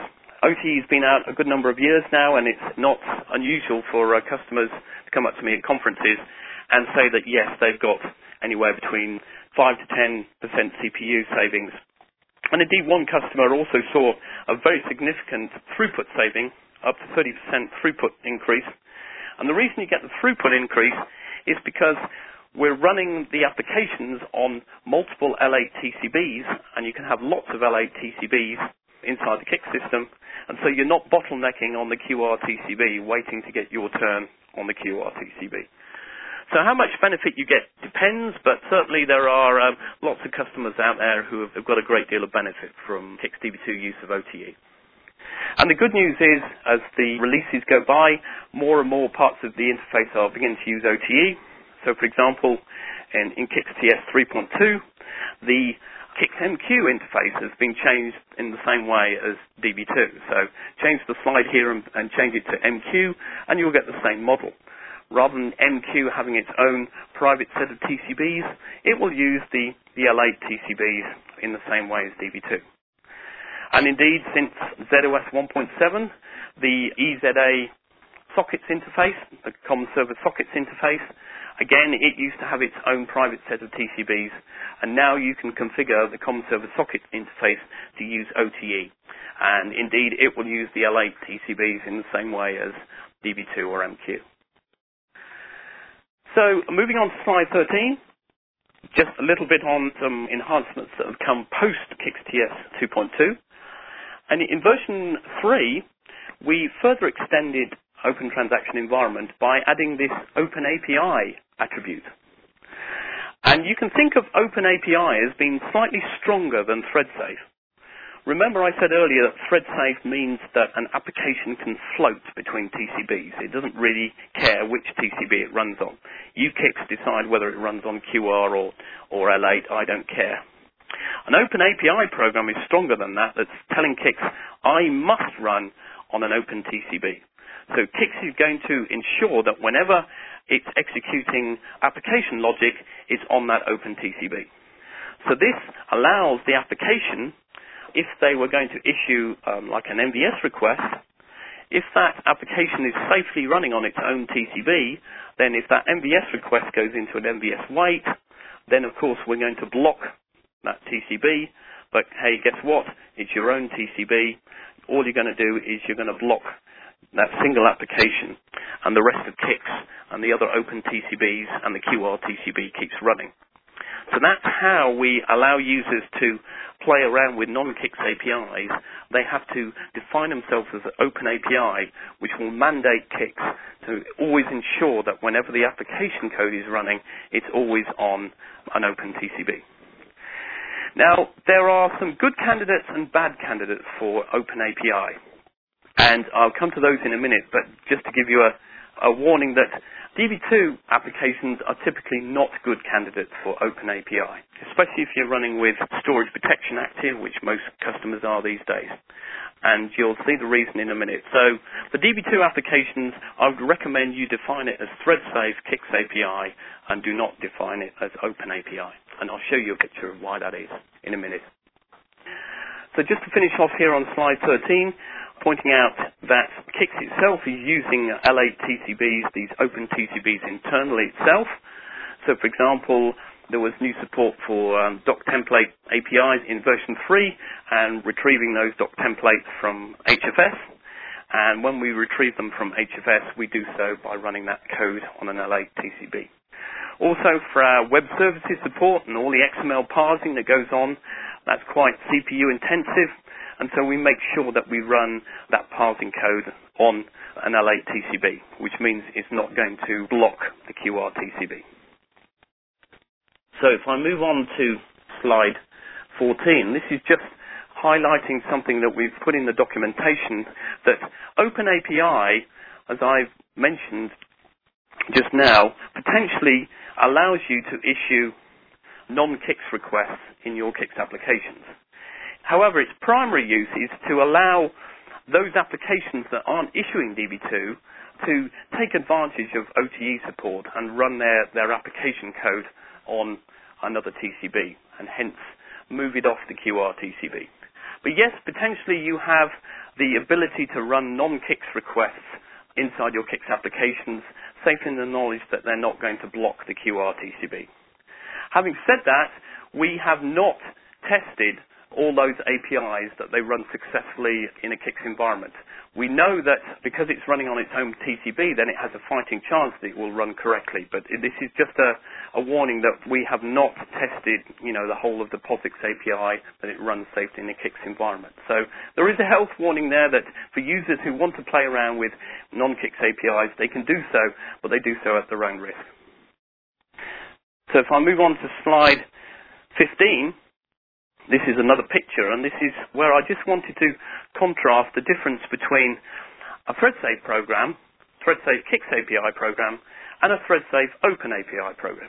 S2: O T E has been out a good number of years now, and it's not unusual for uh, customers to come up to me at conferences and say that, yes, they've got anywhere between five to ten percent C P U savings. And indeed, one customer also saw a very significant throughput saving, up to thirty percent throughput increase. And the reason you get the throughput increase is because we're running the applications on multiple L eight T C Bs, and you can have lots of L eight T C Bs inside the K I C system, and so you're not bottlenecking on the Q R T C B, waiting to get your turn on the Q R T C B. So how much benefit you get depends, but certainly there are um, lots of customers out there who have, have got a great deal of benefit from K I C D B two use of O T E. And the good news is, as the releases go by, more and more parts of the interface are beginning to use O T E. So, for example, in, in K I C T S three point two, the K I C M Q interface has been changed in the same way as D B two. So change the slide here and, and change it to M Q, and you'll get the same model. Rather than M Q having its own private set of T C Bs, it will use the, the L eight T C Bs in the same way as D B two. And indeed, since Z O S one point seven, the E Z A sockets interface, the Common Server sockets interface, again, it used to have its own private set of T C Bs, and now you can configure the Common Server socket interface to use O T E. And indeed, it will use the L eight T C Bs in the same way as D B two or M Q. So, moving on to slide thirteen, just a little bit on some enhancements that have come post K I C T S two point two. And in version three, we further extended Open Transaction Environment by adding this Open A P I attribute. And you can think of Open A P I as being slightly stronger than ThreadSafe. Remember I said earlier that ThreadSafe means that an application can float between T C Bs. It doesn't really care which T C B it runs on. You K I Cs decide whether it runs on Q R or, or L eight, I don't care. An Open A P I program is stronger than that, that's telling K I C S, I must run on an open T C B. So K I C S is going to ensure that whenever it's executing application logic, it's on that open T C B. So this allows the application, if they were going to issue um, like an M V S request, if that application is safely running on its own T C B, then if that M V S request goes into an M V S wait, then of course we're going to block that T C B. But hey, guess what? It's your own T C B. All you're going to do is you're going to block that single application, and the rest of K I C S and the other open T C Bs and the Q R T C B keeps running. So that's how we allow users to play around with non-K I C S A P Is. They have to define themselves as an open A P I, which will mandate K I C S to always ensure that whenever the application code is running, it's always on an open T C B. Now, there are some good candidates and bad candidates for Open A P I, and I'll come to those in a minute, but just to give you a, a warning that D B two applications are typically not good candidates for Open A P I, especially if you're running with storage protection active, which most customers are these days. And you'll see the reason in a minute. So for D B two applications, I would recommend you define it as ThreadSafe K I C S A P I and do not define it as Open A P I. And I'll show you a picture of why that is in a minute. So just to finish off here on slide thirteen, pointing out that K I C S itself is using L eight T C Bs, these open T C Bs internally itself. So for example, there was new support for um, doc template A P Is in version three and retrieving those doc templates from H F S. And when we retrieve them from H F S, we do so by running that code on an L eight T C B. Also for our web services support and all the X M L parsing that goes on, that's quite C P U intensive. And so we make sure that we run that parsing code on an L eight T C B, which means it's not going to block the Q R T C B. So if I move on to slide fourteen, this is just highlighting something that we've put in the documentation, that Open A P I, as I've mentioned just now, potentially allows you to issue non-K I C S requests in your K I C S applications. However, its primary use is to allow those applications that aren't issuing D B two to take advantage of O T E support and run their, their application code on another T C B, and hence move it off the Q R T C B. But yes, potentially you have the ability to run non-KICS requests inside your KICS applications, safe in the knowledge that they're not going to block the Q R T C B. Having said that, we have not tested all those A P Is that they run successfully in a KICS environment. We know that because it's running on its own T C B, then it has a fighting chance that it will run correctly. But this is just a, a warning that we have not tested, you know, the whole of the POSIX A P I, that it runs safely in a KICS environment. So there is a health warning there that for users who want to play around with non-KICS A P Is, they can do so, but they do so at their own risk. So if I move on to slide fifteen, this is another picture, and this is where I just wanted to contrast the difference between a ThreadSafe program, ThreadSafe KICS A P I program, and a ThreadSafe Open A P I program.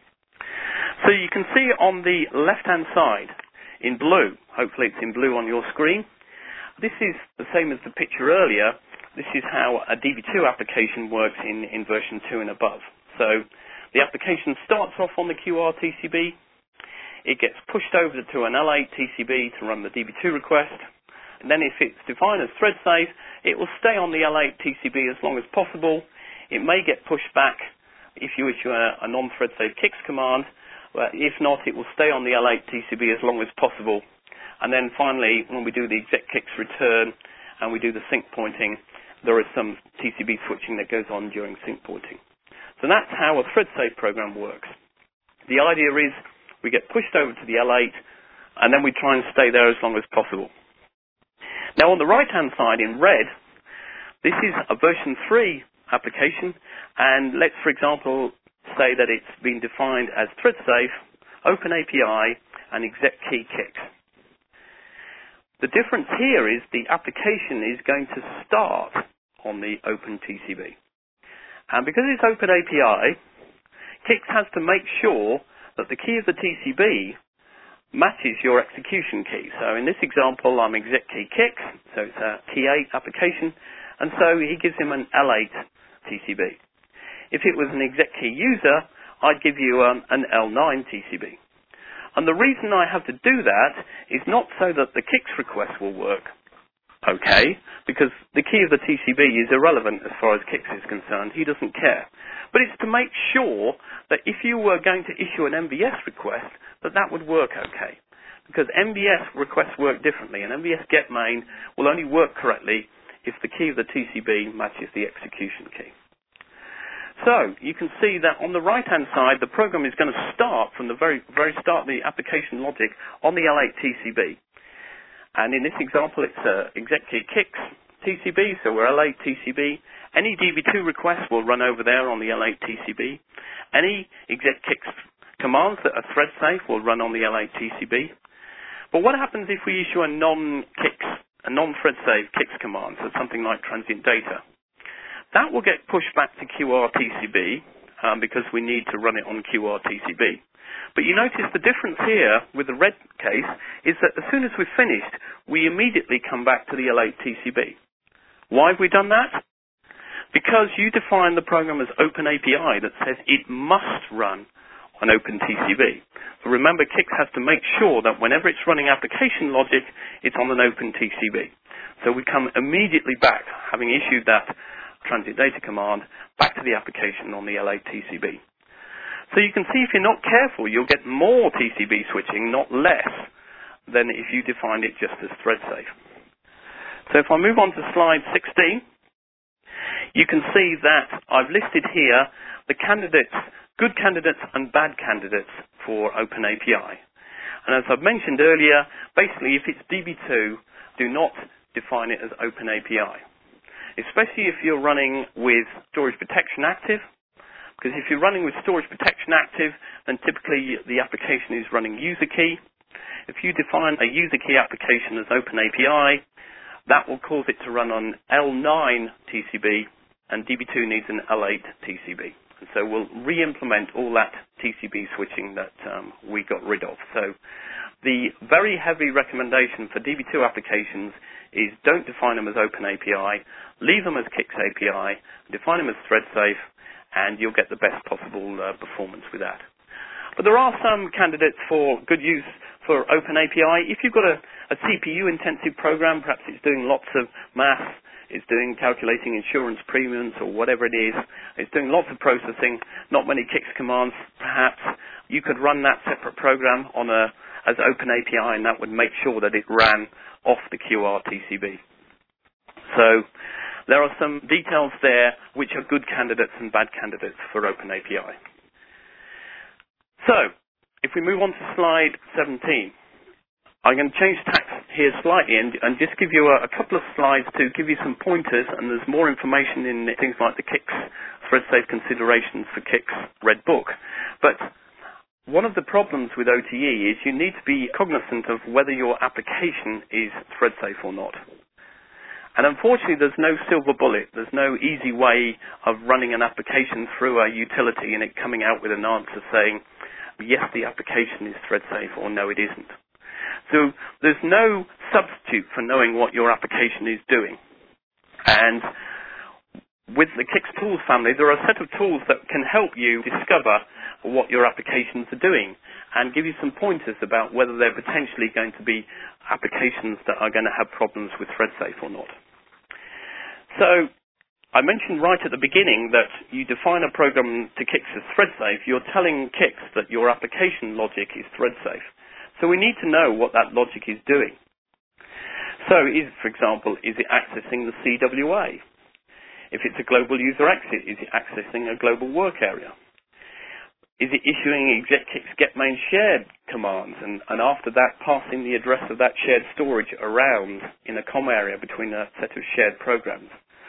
S2: So you can see on the left-hand side in blue, hopefully it's in blue on your screen, this is the same as the picture earlier. This is how a D B two application works in, in version two and above. So the application starts off on the Q R T C B. It gets pushed over to an L eight T C B to run the D B two request. And then if it's defined as ThreadSafe, it will stay on the L eight T C B as long as possible. It may get pushed back if you issue a, a non-ThreadSafe KICS command. But if not, it will stay on the L eight T C B as long as possible. And then finally, when we do the exec KICS return and we do the sync pointing, there is some T C B switching that goes on during sync pointing. So that's how a ThreadSafe program works. The idea is we get pushed over to the L eight, and then we try and stay there as long as possible. Now on the right-hand side in red, this is a version three application, and let's, for example, say that it's been defined as ThreadSafe, Open A P I, and exec key KICS. The difference here is the application is going to start on the Open T C B. And because it's Open A P I, KICS has to make sure that the key of the T C B matches your execution key. So in this example, I'm exec key KICS, so it's a key eight application, and so he gives him an L eight T C B. If it was an exec key user, I'd give you um, an L nine T C B. And the reason I have to do that is not so that the KICS request will work okay, because the key of the T C B is irrelevant as far as KICS is concerned. He doesn't care. But it's to make sure that if you were going to issue an M B S request, that that would work okay. Because M B S requests work differently, and M B S get main will only work correctly if the key of the T C B matches the execution key. So you can see that on the right-hand side, the program is going to start from the very, very start of the application logic on the L eight T C B. And in this example, it's uh, exec key KICS T C B, so we're L eight T C B. Any D B two requests will run over there on the L eight T C B. Any exec KICS commands that are ThreadSafe will run on the L eight T C B. But what happens if we issue a non-KICS, a non-ThreadSafe KICS command, so something like transient data? That will get pushed back to Q R T C B um, because we need to run it on Q R T C B. But you notice the difference here with the red case is that as soon as we've finished, we immediately come back to the L eight T C B. Why have we done that? Because you define the program as Open A P I that says it must run on Open T C B. So remember, KICS has to make sure that whenever it's running application logic, it's on an Open T C B. So we come immediately back, having issued that transient data command, back to the application on the L eight T C B. So you can see if you're not careful, you'll get more T C B switching, not less, than if you defined it just as ThreadSafe. So if I move on to slide sixteen, you can see that I've listed here the candidates, good candidates and bad candidates for Open A P I. And as I've mentioned earlier, basically if it's D B two, do not define it as Open A P I. Especially if you're running with storage protection active, because if you're running with storage protection active, then typically the application is running user key. If you define a user key application as Open A P I, that will cause it to run on L nine T C B, and D B two needs an L eight T C B. And so we'll re-implement all that T C B switching that um, we got rid of. So the very heavy recommendation for D B two applications is don't define them as Open A P I, leave them as KICS A P I, define them as ThreadSafe, and you'll get the best possible uh, performance with that. But there are some candidates for good use for Open A P I. If you've got a, a a C P U-intensive program. Perhaps it's doing lots of maths, it's doing calculating insurance premiums or whatever it is. It's doing lots of processing, not many K I C S commands, perhaps. You could run that separate program on a as Open A P I, and that would make sure that it ran off the Q R T C B. So there are some details there which are good candidates and bad candidates for Open A P I. So if we move on to slide seventeen, I'm going to change tack here slightly and, and just give you a, a couple of slides to give you some pointers, and there's more information in things like the K I C S thread-safe considerations for K I C S Red Book. But one of the problems with O T E is you need to be cognizant of whether your application is thread-safe or not. And unfortunately, there's no silver bullet. There's no easy way of running an application through a utility and it coming out with an answer saying, yes, the application is thread-safe, or no, it isn't. So there's no substitute for knowing what your application is doing. And with the K I C S tools family, there are a set of tools that can help you discover what your applications are doing and give you some pointers about whether they're potentially going to be applications that are going to have problems with thread-safe or not. So I mentioned right at the beginning that you define a program to K I C S as thread-safe. You're telling K I C S that your application logic is thread-safe. So we need to know what that logic is doing. So, is, for example, is it accessing the C W A? If it's a global user exit, is it accessing a global work area? Is it issuing exec get main shared commands and, and after that passing the address of that shared storage around in a C O M area between a set of shared programs?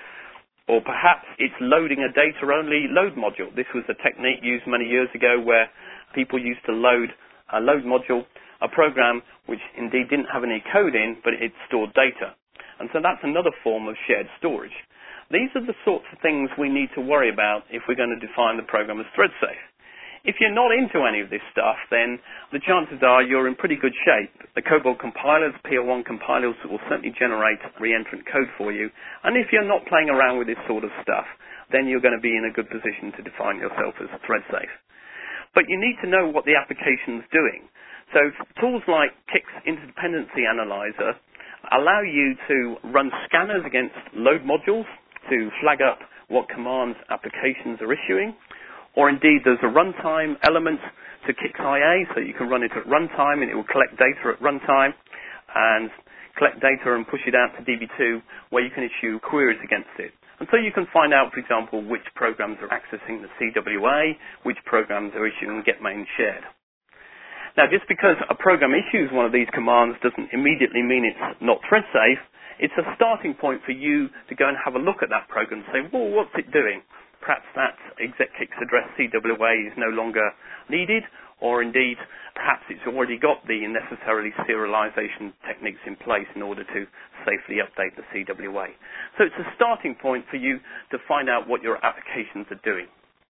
S2: Or perhaps it's loading a data-only load module. This was a technique used many years ago where people used to load a load module, a program which indeed didn't have any code in, but it stored data. And so that's another form of shared storage. These are the sorts of things we need to worry about if we're going to define the program as thread-safe. If you're not into any of this stuff, then the chances are you're in pretty good shape. The COBOL compilers, P L one compilers, will certainly generate re-entrant code for you. And if you're not playing around with this sort of stuff, then you're going to be in a good position to define yourself as thread-safe. But you need to know what the application's doing. So tools like K I C S Interdependency Analyzer allow you to run scanners against load modules to flag up what commands applications are issuing. Or indeed, there's a runtime element to K I C S I A, so you can run it at runtime and it will collect data at runtime and collect data and push it out to D B two where you can issue queries against it. And so you can find out, for example, which programs are accessing the C W A, which programs are issuing get main shared. Now, just because a program issues one of these commands doesn't immediately mean it's not thread-safe. It's a starting point for you to go and have a look at that program and say, well, what's it doing? Perhaps that exec K I C S address C W A is no longer needed, or indeed, perhaps it's already got the necessarily serialization techniques in place in order to safely update the C W A. So it's a starting point for you to find out what your applications are doing.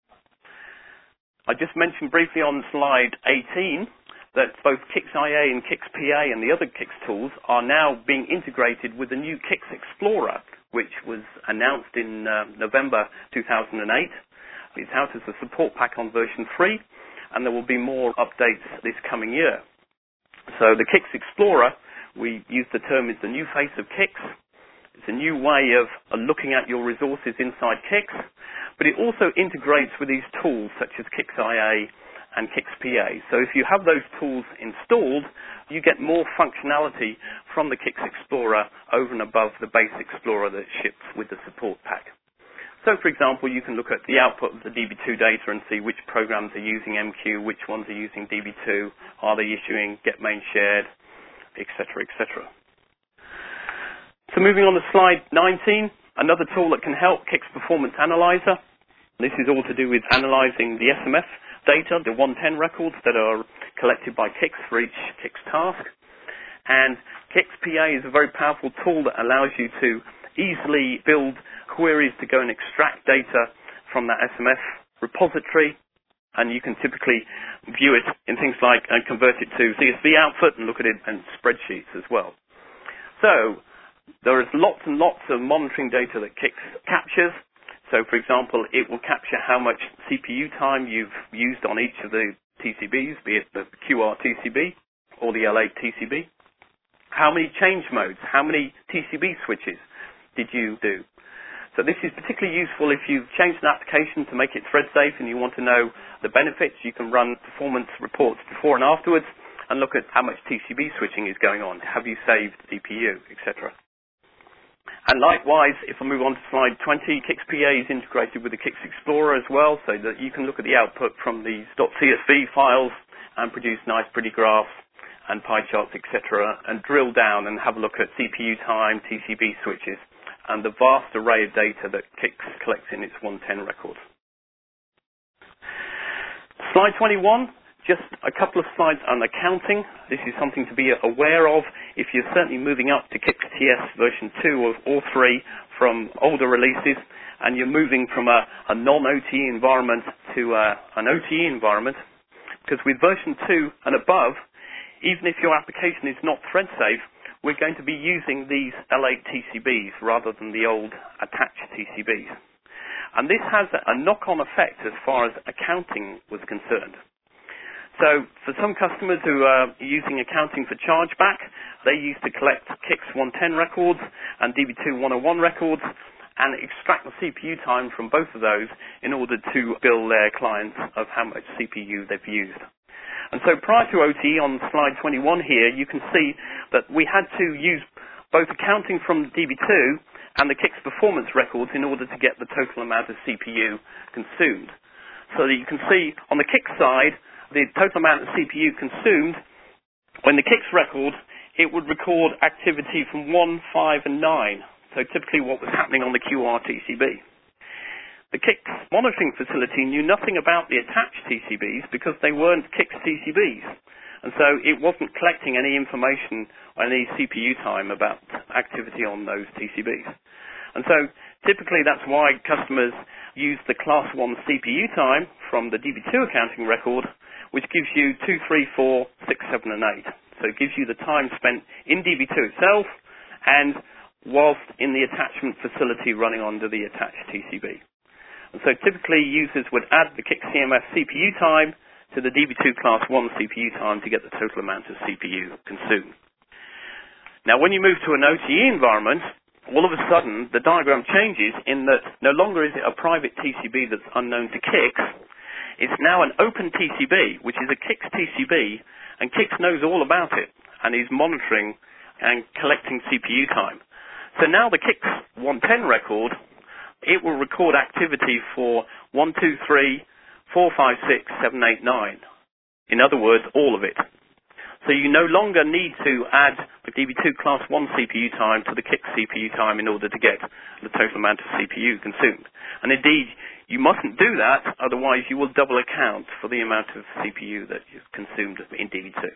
S2: I just mentioned briefly on slide eighteen that both K I C S I A and K I C S P A and the other K I C S tools are now being integrated with the new K I C S Explorer, which was announced in uh, November two thousand eight. It's out as a support pack on version three, and there will be more updates this coming year. So the K I C S Explorer, we use the term, is the new face of K I C S. It's a new way of uh, looking at your resources inside K I C S, but it also integrates with these tools such as K I C S I A and K I C S P A. So if you have those tools installed, you get more functionality from the K I C S Explorer over and above the base Explorer that ships with the support pack. So for example, you can look at the output of the D B two data and see which programs are using M Q, which ones are using D B two, are they issuing get main shared, et cetera, et cetera. So moving on to slide nineteen, another tool that can help, K I C S Performance Analyzer. This is all to do with analyzing the S M F data, the one ten records that are collected by K I C S for each K I C S task. And K I C S P A is a very powerful tool that allows you to easily build queries to go and extract data from that S M F repository. And you can typically view it in things like and convert it to C S V output and look at it in spreadsheets as well. So there is lots and lots of monitoring data that K I C S captures. So, for example, it will capture how much C P U time you've used on each of the T C Bs, be it the Q R T C B or the L eight T C B. How many change modes? How many T C B switches did you do? So this is particularly useful if you've changed an application to make it thread safe and you want to know the benefits. You can run performance reports before and afterwards and look at how much T C B switching is going on. Have you saved C P U, et cetera. And likewise, if I move on to slide twenty, Kix P A is integrated with the Kix Explorer as well, so that you can look at the output from these .csv files and produce nice pretty graphs and pie charts, et cetera, and drill down and have a look at C P U time, T C B switches, and the vast array of data that Kix collects in its one ten records. Slide twenty-one, just a couple of slides on accounting. This is something to be aware of if you're certainly moving up to Kix T S version two or three from older releases, and you're moving from a, a non-O T E environment to a, an O T E environment, because with version two and above, even if your application is not thread safe, we're going to be using these L eight T C Bs rather than the old attached T C Bs. And this has a knock-on effect as far as accounting was concerned. So for some customers who are using accounting for chargeback, they used to collect Kix one ten records and D B two one oh one records and extract the C P U time from both of those in order to bill their clients of how much C P U they've used. And so prior to O T E, on slide twenty-one here, you can see that we had to use both accounting from D B two and the Kix performance records in order to get the total amount of C P U consumed. So that you can see on the Kix side, the total amount of C P U consumed, when the Kix record, it would record activity from one, five, and nine. So typically what was happening on the Q R T C B. The Kix monitoring facility knew nothing about the attached T C Bs because they weren't Kix T C Bs. And so it wasn't collecting any information or any C P U time about activity on those T C Bs. And so typically that's why customers use the class one C P U time from the D B two accounting record, which gives you two, three, four, six, seven, and eight. So it gives you the time spent in D B two itself and whilst in the attachment facility running under the attached T C B. And so typically users would add the Kix C M F C P U time to the D B two class one C P U time to get the total amount of C P U consumed. Now when you move to an O T E environment, all of a sudden the diagram changes in that no longer is it a private T C B that's unknown to Kix, it's now an open T C B, which is a Kix T C B, and Kix knows all about it and is monitoring and collecting C P U time. So now the Kix one ten record, it will record activity for one, two, three, four, five, six, seven, eight, nine. In other words, all of it. So you no longer need to add the D B two class one C P U time to the Kix C P U time in order to get the total amount of C P U consumed. And indeed, you mustn't do that, otherwise you will double account for the amount of C P U that you've consumed in D B two.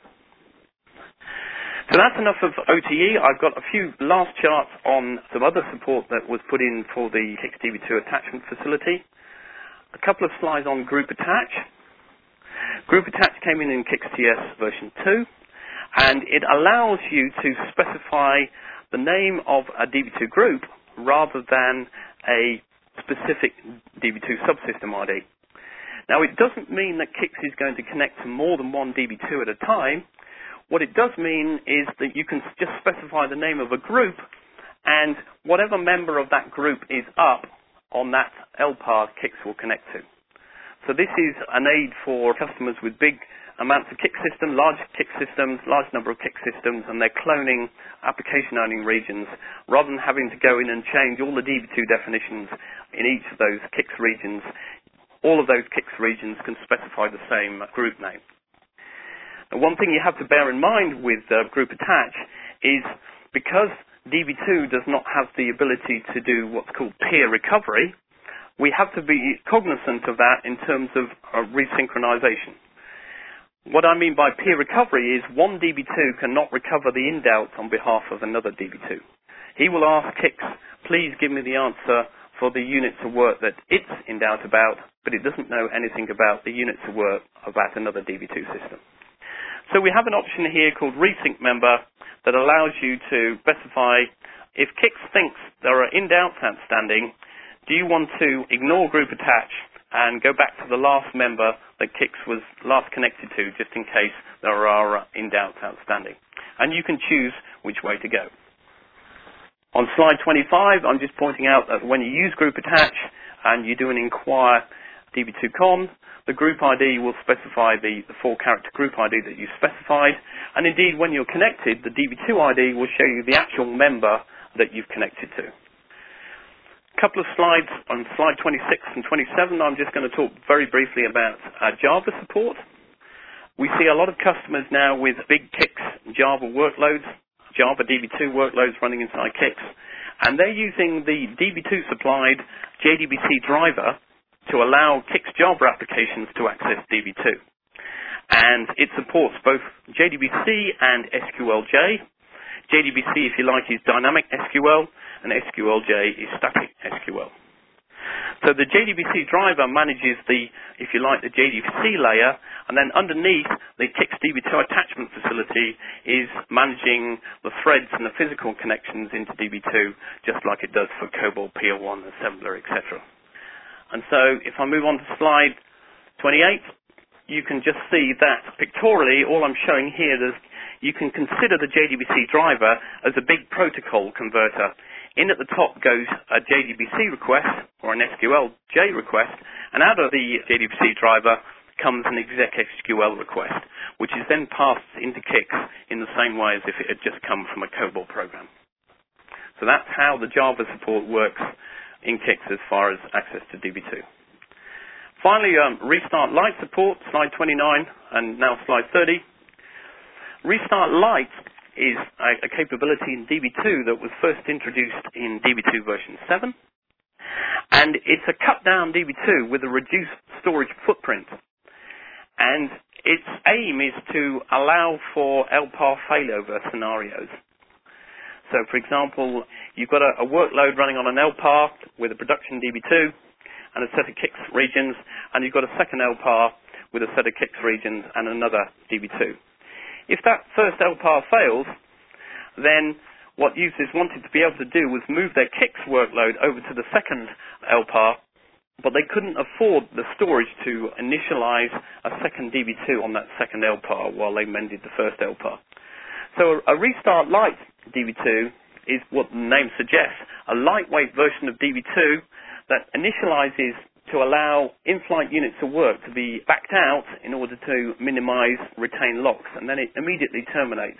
S2: So that's enough of O T E. I've got a few last charts on some other support that was put in for the Kix D B two attachment facility. A couple of slides on group attach. Group attach came in in Kix T S version two, and it allows you to specify the name of a D B two group rather than a specific D B two subsystem I D. Now it doesn't mean that Kix is going to connect to more than one D B two at a time. What it does mean is that you can just specify the name of a group, and whatever member of that group is up on that L path, Kix will connect to. So this is an aid for customers with big amounts of Kix systems, large Kix systems, large number of Kix systems, and they're cloning application-owning regions, rather than having to go in and change all the D B two definitions in each of those Kix regions. All of those Kix regions can specify the same group name. Now, one thing you have to bear in mind with uh, group attach is because D B two does not have the ability to do what's called peer recovery, we have to be cognizant of that in terms of uh, resynchronization. What I mean by peer recovery is one D B two cannot recover the in-doubt on behalf of another D B two. He will ask Kix, please give me the answer for the units of work that it's in doubt about, but it doesn't know anything about the units of work about another D B two system. So we have an option here called Resync Member that allows you to specify if Kix thinks there are in-doubts outstanding, do you want to ignore group attach and go back to the last member that Kix was last connected to, just in case there are in-doubts outstanding. And you can choose which way to go. On slide twenty-five, I'm just pointing out that when you use group attach and you do an inquire D B two con, the group I D will specify the, the four-character group I D that you specified, and indeed when you're connected, the D B two I D will show you the actual member that you've connected to. A couple of slides on slide twenty-six and twenty-seven, I'm just going to talk very briefly about uh, Java support. We see a lot of customers now with big Kix Java workloads, Java D B two workloads running inside Kix, and they're using the D B two supplied J D B C driver to allow Kix Java applications to access D B two. And it supports both J D B C and S Q L J. J D B C, if you like, is dynamic S Q L, and S Q L J is static S Q L. So the J D B C driver manages the, if you like, the J D B C layer, and then underneath the Kix D B two attachment facility is managing the threads and the physical connections into D B two, just like it does for COBOL, P L one, Assembler, et cetera. And so if I move on to slide twenty-eight, you can just see that pictorially, all I'm showing here is you can consider the J D B C driver as a big protocol converter. In at the top goes a J D B C request or an S Q L J request, and out of the J D B C driver comes an exec S Q L request, which is then passed into Kix in the same way as if it had just come from a COBOL program. So that's how the Java support works in Kix as far as access to D B two. Finally, um, Restart Lite support, slide twenty-nine, and now slide thirty. Restart Lite is a, a capability in D B two that was first introduced in D B two version seven. And it's a cut-down D B two with a reduced storage footprint. And its aim is to allow for L P A R failover scenarios. So, for example, you've got a, a workload running on an L P A R with a production D B two and a set of Kix regions, and you've got a second L P A R with a set of Kix regions and another D B two. If that first L P A R fails, then what users wanted to be able to do was move their Kix workload over to the second L P A R, but they couldn't afford the storage to initialize a second D B two on that second L P A R while they mended the first L P A R. So a Restart Lite D B two is what the name suggests, a lightweight version of D B two that initializes to allow in-flight units of work to be backed out in order to minimize retain locks, and then it immediately terminates.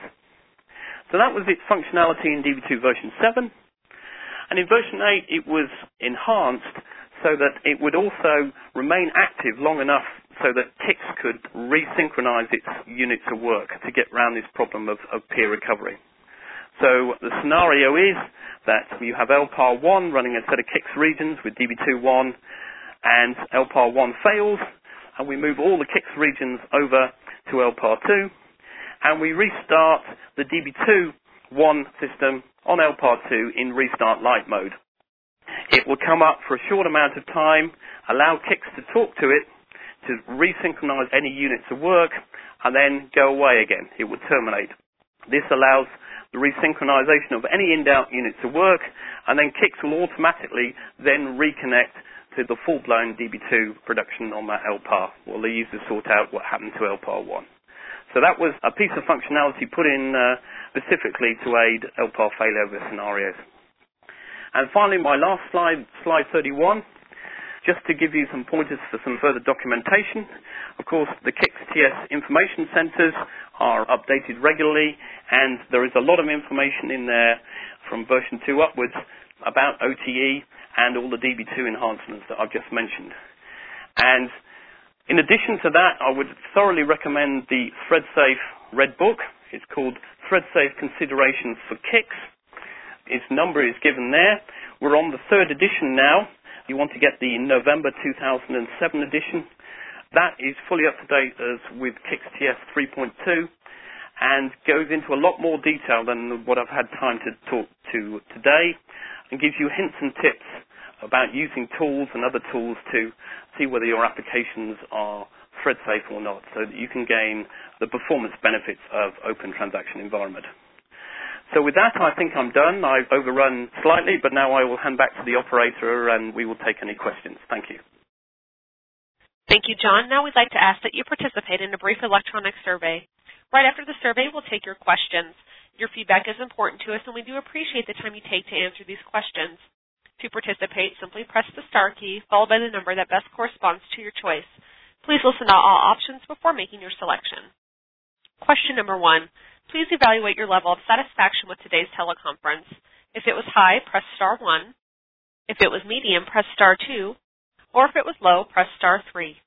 S2: So that was its functionality in D B two version seven, and in version eight it was enhanced so that it would also remain active long enough so that Kix could resynchronize its units of work to get around this problem of, of peer recovery. So the scenario is that you have L P A R one running a set of Kix regions with D B two one, and L P A R one fails, and we move all the Kix regions over to L P A R two, and we restart the D B two one system on L P A R two in Restart Lite mode. It will come up for a short amount of time, allow Kix to talk to it, to resynchronize any units of work, and then go away again. It will terminate. This allows the resynchronization of any in-doubt units of work, and then Kix will automatically then reconnect to the full-blown D B two production on that L P A R, while the users sort out what happened to L P A R one. So that was a piece of functionality put in uh, specifically to aid L P A R failover scenarios. And finally, my last slide, slide thirty-one, just to give you some pointers for some further documentation. Of course, the Kix T S information centers are updated regularly, and there is a lot of information in there from version two upwards about O T E and all the D B two enhancements that I've just mentioned. And in addition to that, I would thoroughly recommend the ThreadSafe Red Book. It's called ThreadSafe Considerations for Kix. Its number is given there. We're on the third edition now. You want to get the November two thousand seven edition. That is fully up to date as with Kix T S three point two and goes into a lot more detail than what I've had time to talk to today, and gives you hints and tips about using tools and other tools to see whether your applications are thread safe or not, so that you can gain the performance benefits of open transaction environment. So with that, I think I'm done. I've overrun slightly, but now I will hand back to the operator and we will take any questions. Thank you.
S1: Thank you, John. Now we'd like to ask that you participate in a brief electronic survey. Right after the survey, we'll take your questions. Your feedback is important to us, and we do appreciate the time you take to answer these questions. To participate, simply press the star key, followed by the number that best corresponds to your choice. Please listen to all options before making your selection. Question number one, please evaluate your level of satisfaction with today's teleconference. If it was high, press star one. If it was medium, press star two. Or if it was low, press star three.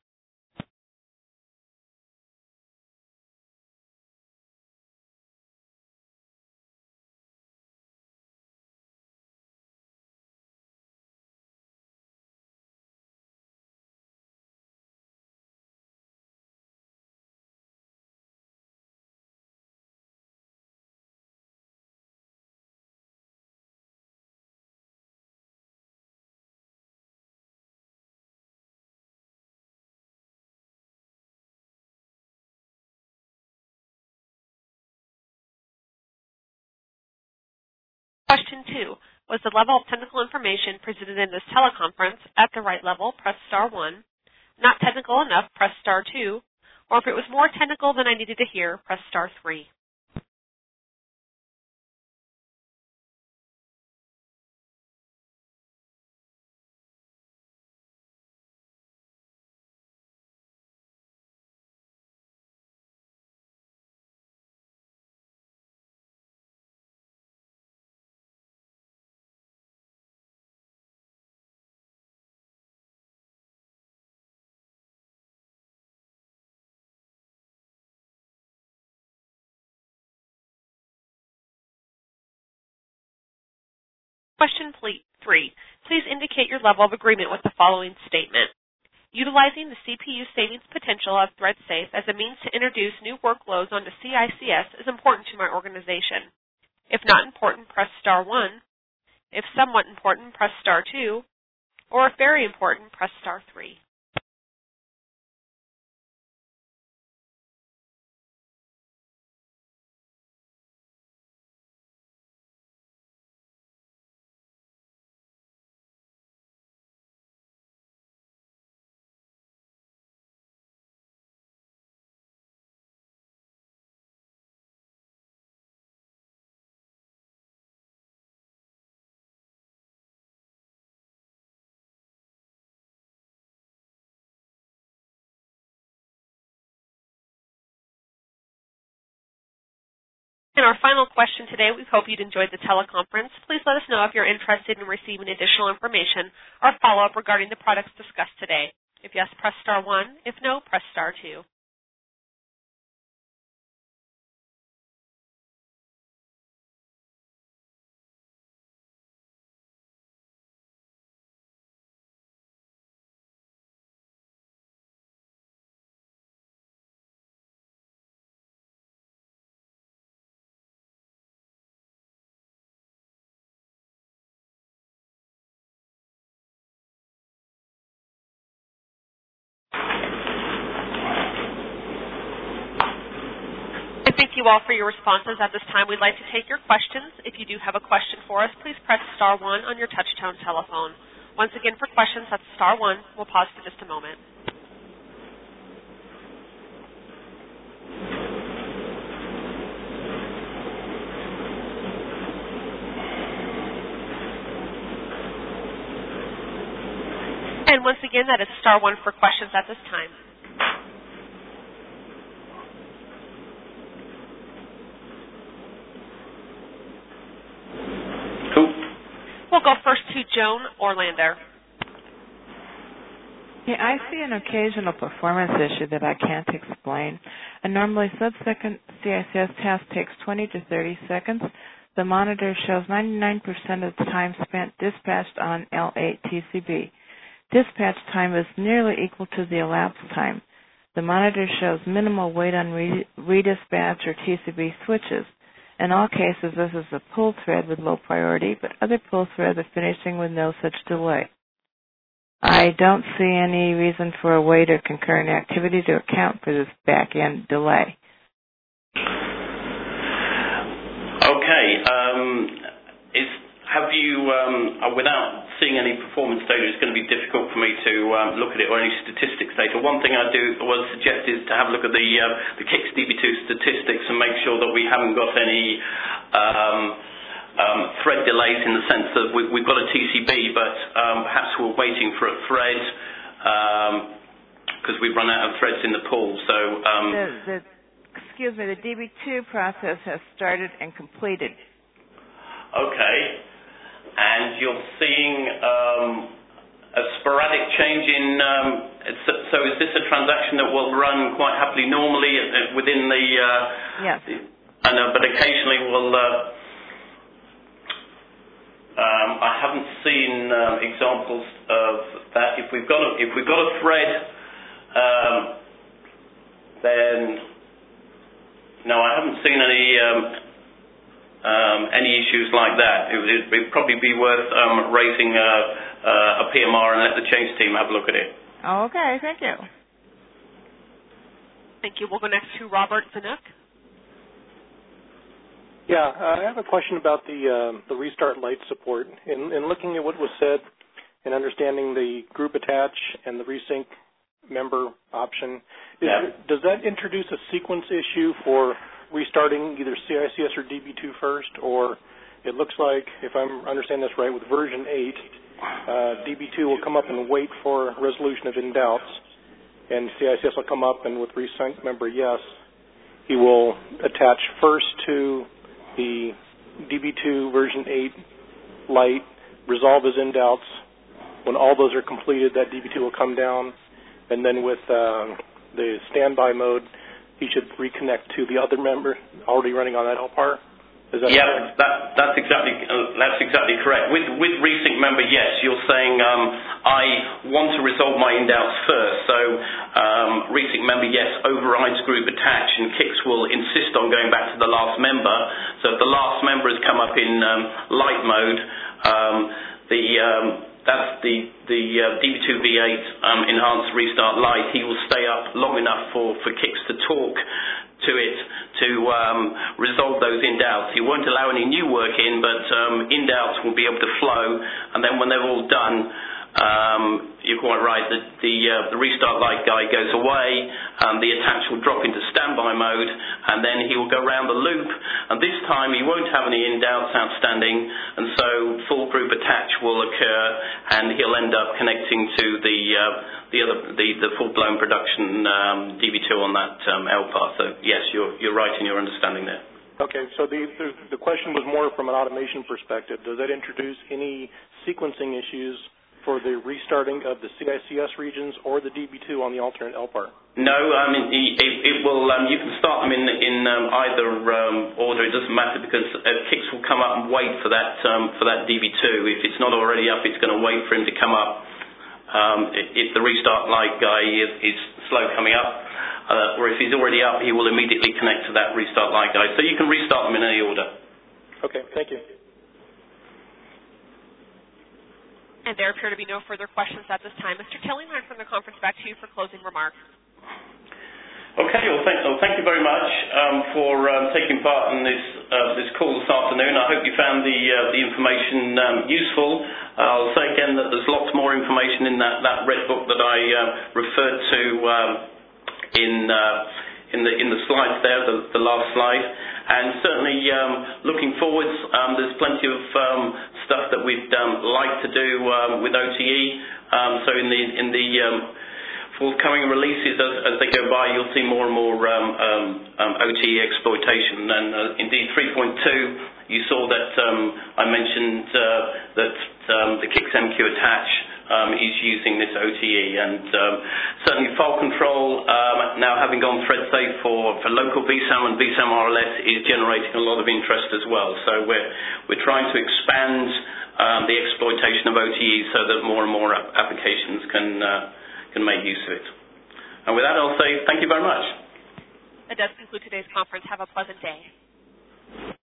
S1: Question two, was the level of technical information presented in this teleconference at the right level, press star one. Not technical enough, press star two. Or if it was more technical than I needed to hear, press star three. Question three, please indicate your level of agreement with the following statement. Utilizing the C P U savings potential of ThreadSafe as a means to introduce new workloads onto C I C S is important to my organization. If not important, press star one. If somewhat important, press star two. Or if very important, press star three. And our final question today, we hope you'd enjoyed the teleconference. Please let us know if you're interested in receiving additional information or follow-up regarding the products discussed today. If yes, press star one. If no, press star two. Thank you all for your responses. At this time, we'd like to take your questions. If you do have a question for us, please press star one on your touch-tone telephone. Once again, for questions, that's star one. We'll pause for just a moment. And once again, that is star one for questions at this time. We'll go first to Joan Orlander.
S3: Yeah, I see an occasional performance issue that I can't explain. A normally sub-second C I C S task takes twenty to thirty seconds. The monitor shows ninety-nine percent of the time spent dispatched on L eight T C B. Dispatch time is nearly equal to the elapsed time. The monitor shows minimal wait on re- redispatch or T C B switches. In all cases, this is a pull thread with low priority, but other pull threads are finishing with no such delay. I don't see any reason for a wait or concurrent activity to account for this back-end delay.
S2: Okay. Um, is have you, um, without seeing any performance data, it's going to be difficult for me to um, look at it or any statistics data. One thing I do was suggest is to have a look at the uh, the Kix D B two statistics and make sure that we haven't got any um, um, thread delays in the sense that we, we've got a T C B, but um, perhaps we're waiting for a thread because um, we've run out of threads in the pool. So um,
S3: the, the, excuse me, the D B two process has started and completed.
S2: Okay. And you're seeing um, a sporadic change in, um, so, so is this a transaction that will run quite happily normally within the, uh,
S3: yes.
S2: the I know, but occasionally will, uh, um, I haven't seen um, examples of that. If we've got a, if we've got a thread, um, then, no, I haven't seen any, um, Um, any issues like that. It would it'd probably be worth um, raising a, a P M R and let the change team have a look at it.
S3: Okay, thank you.
S1: Thank you. We'll go next to Robert Zanuck.
S4: Yeah, uh, I have a question about the uh, the restart light support. In, in looking at what was said and understanding the group attach and the resync member option, is,
S2: yeah.
S4: does that introduce a sequence issue for restarting either C I C S or D B two first, or it looks like, if I'm understanding this right, with version eight, uh, D B two will come up and wait for resolution of in-doubts, and C I C S will come up, and with resync member yes, he will attach first to the D B two version eight light, resolve his in-doubts. When all those are completed, that D B two will come down, and then with uh, the standby mode, he should reconnect to the other member already running on that L P A R. Is that
S2: yeah,
S4: correct?
S2: that, that's exactly uh, that's exactly correct. With with resync member, yes, you're saying um, I want to resolve my in-doubts first. So um, resync member, yes, overrides group attach, and Kix will insist on going back to the last member. So if the last member has come up in um, light mode, um, the um, that's the, the uh, D B two V eight um, enhanced restart light. He will stay up long enough for, for Kix to talk to it to um, resolve those in-doubts. He won't allow any new work in, but um, in-doubts will be able to flow, and then when they're all done, um, you're quite right, the, the, uh, the restart light guy goes away, um, the attach will drop into standby mode, and then he will go around the loop, and this time he won't have any in-doubts outstanding, and so full group attach will occur, and he'll end up connecting to the uh, the other the, the full-blown production um, D B two on that um, L P A R. So yes, you're you're right in your understanding there.
S4: Okay, so the, the the question was more from an automation perspective. Does that introduce any sequencing issues for the restarting of the C I C S regions or the D B two on the alternate L P A R?
S2: No, I mean it, it will. Um, you can start them in in um, either um, order. It doesn't matter because uh, Kix will come up and wait for that um, for that D B two. If it's not already up, it's going to wait for him to come up. Um, if the restart light guy is, is slow coming up, uh, or if he's already up, he will immediately connect to that restart light guy. So you can restart them in any order.
S4: Okay, thank you.
S1: And there appear to be no further questions at this time. Mister Tilling, I turn the conference back to you for closing remarks.
S2: Okay, well, thank, well, thank you very much um, for um, taking part in this uh, this call this afternoon. I hope you found the uh, the information um, useful. I'll say again that there's lots more information in that, that red book that I uh, referred to um, in uh, in the in the slides there, the, the last slide. And certainly, um, looking forwards, um, there's plenty of um, stuff that we'd um, like to do um, with O T E. Um, so in the in the um, forthcoming releases, as, as they go by, you'll see more and more um, um, um, O T E exploitation. And uh, indeed, three point two, you saw that um, I mentioned uh, that um, the Kix M Q attach um, is using this O T E. And um, certainly, file control, um, now having gone thread safe for, for local V SAM and V SAM R L S, is generating a lot of interest as well. So we're, we're trying to expand um, the exploitation of O T E so that more and more applications can uh, can make use of it. And with that, I'll say thank you very much.
S1: That does conclude today's conference. Have a pleasant day.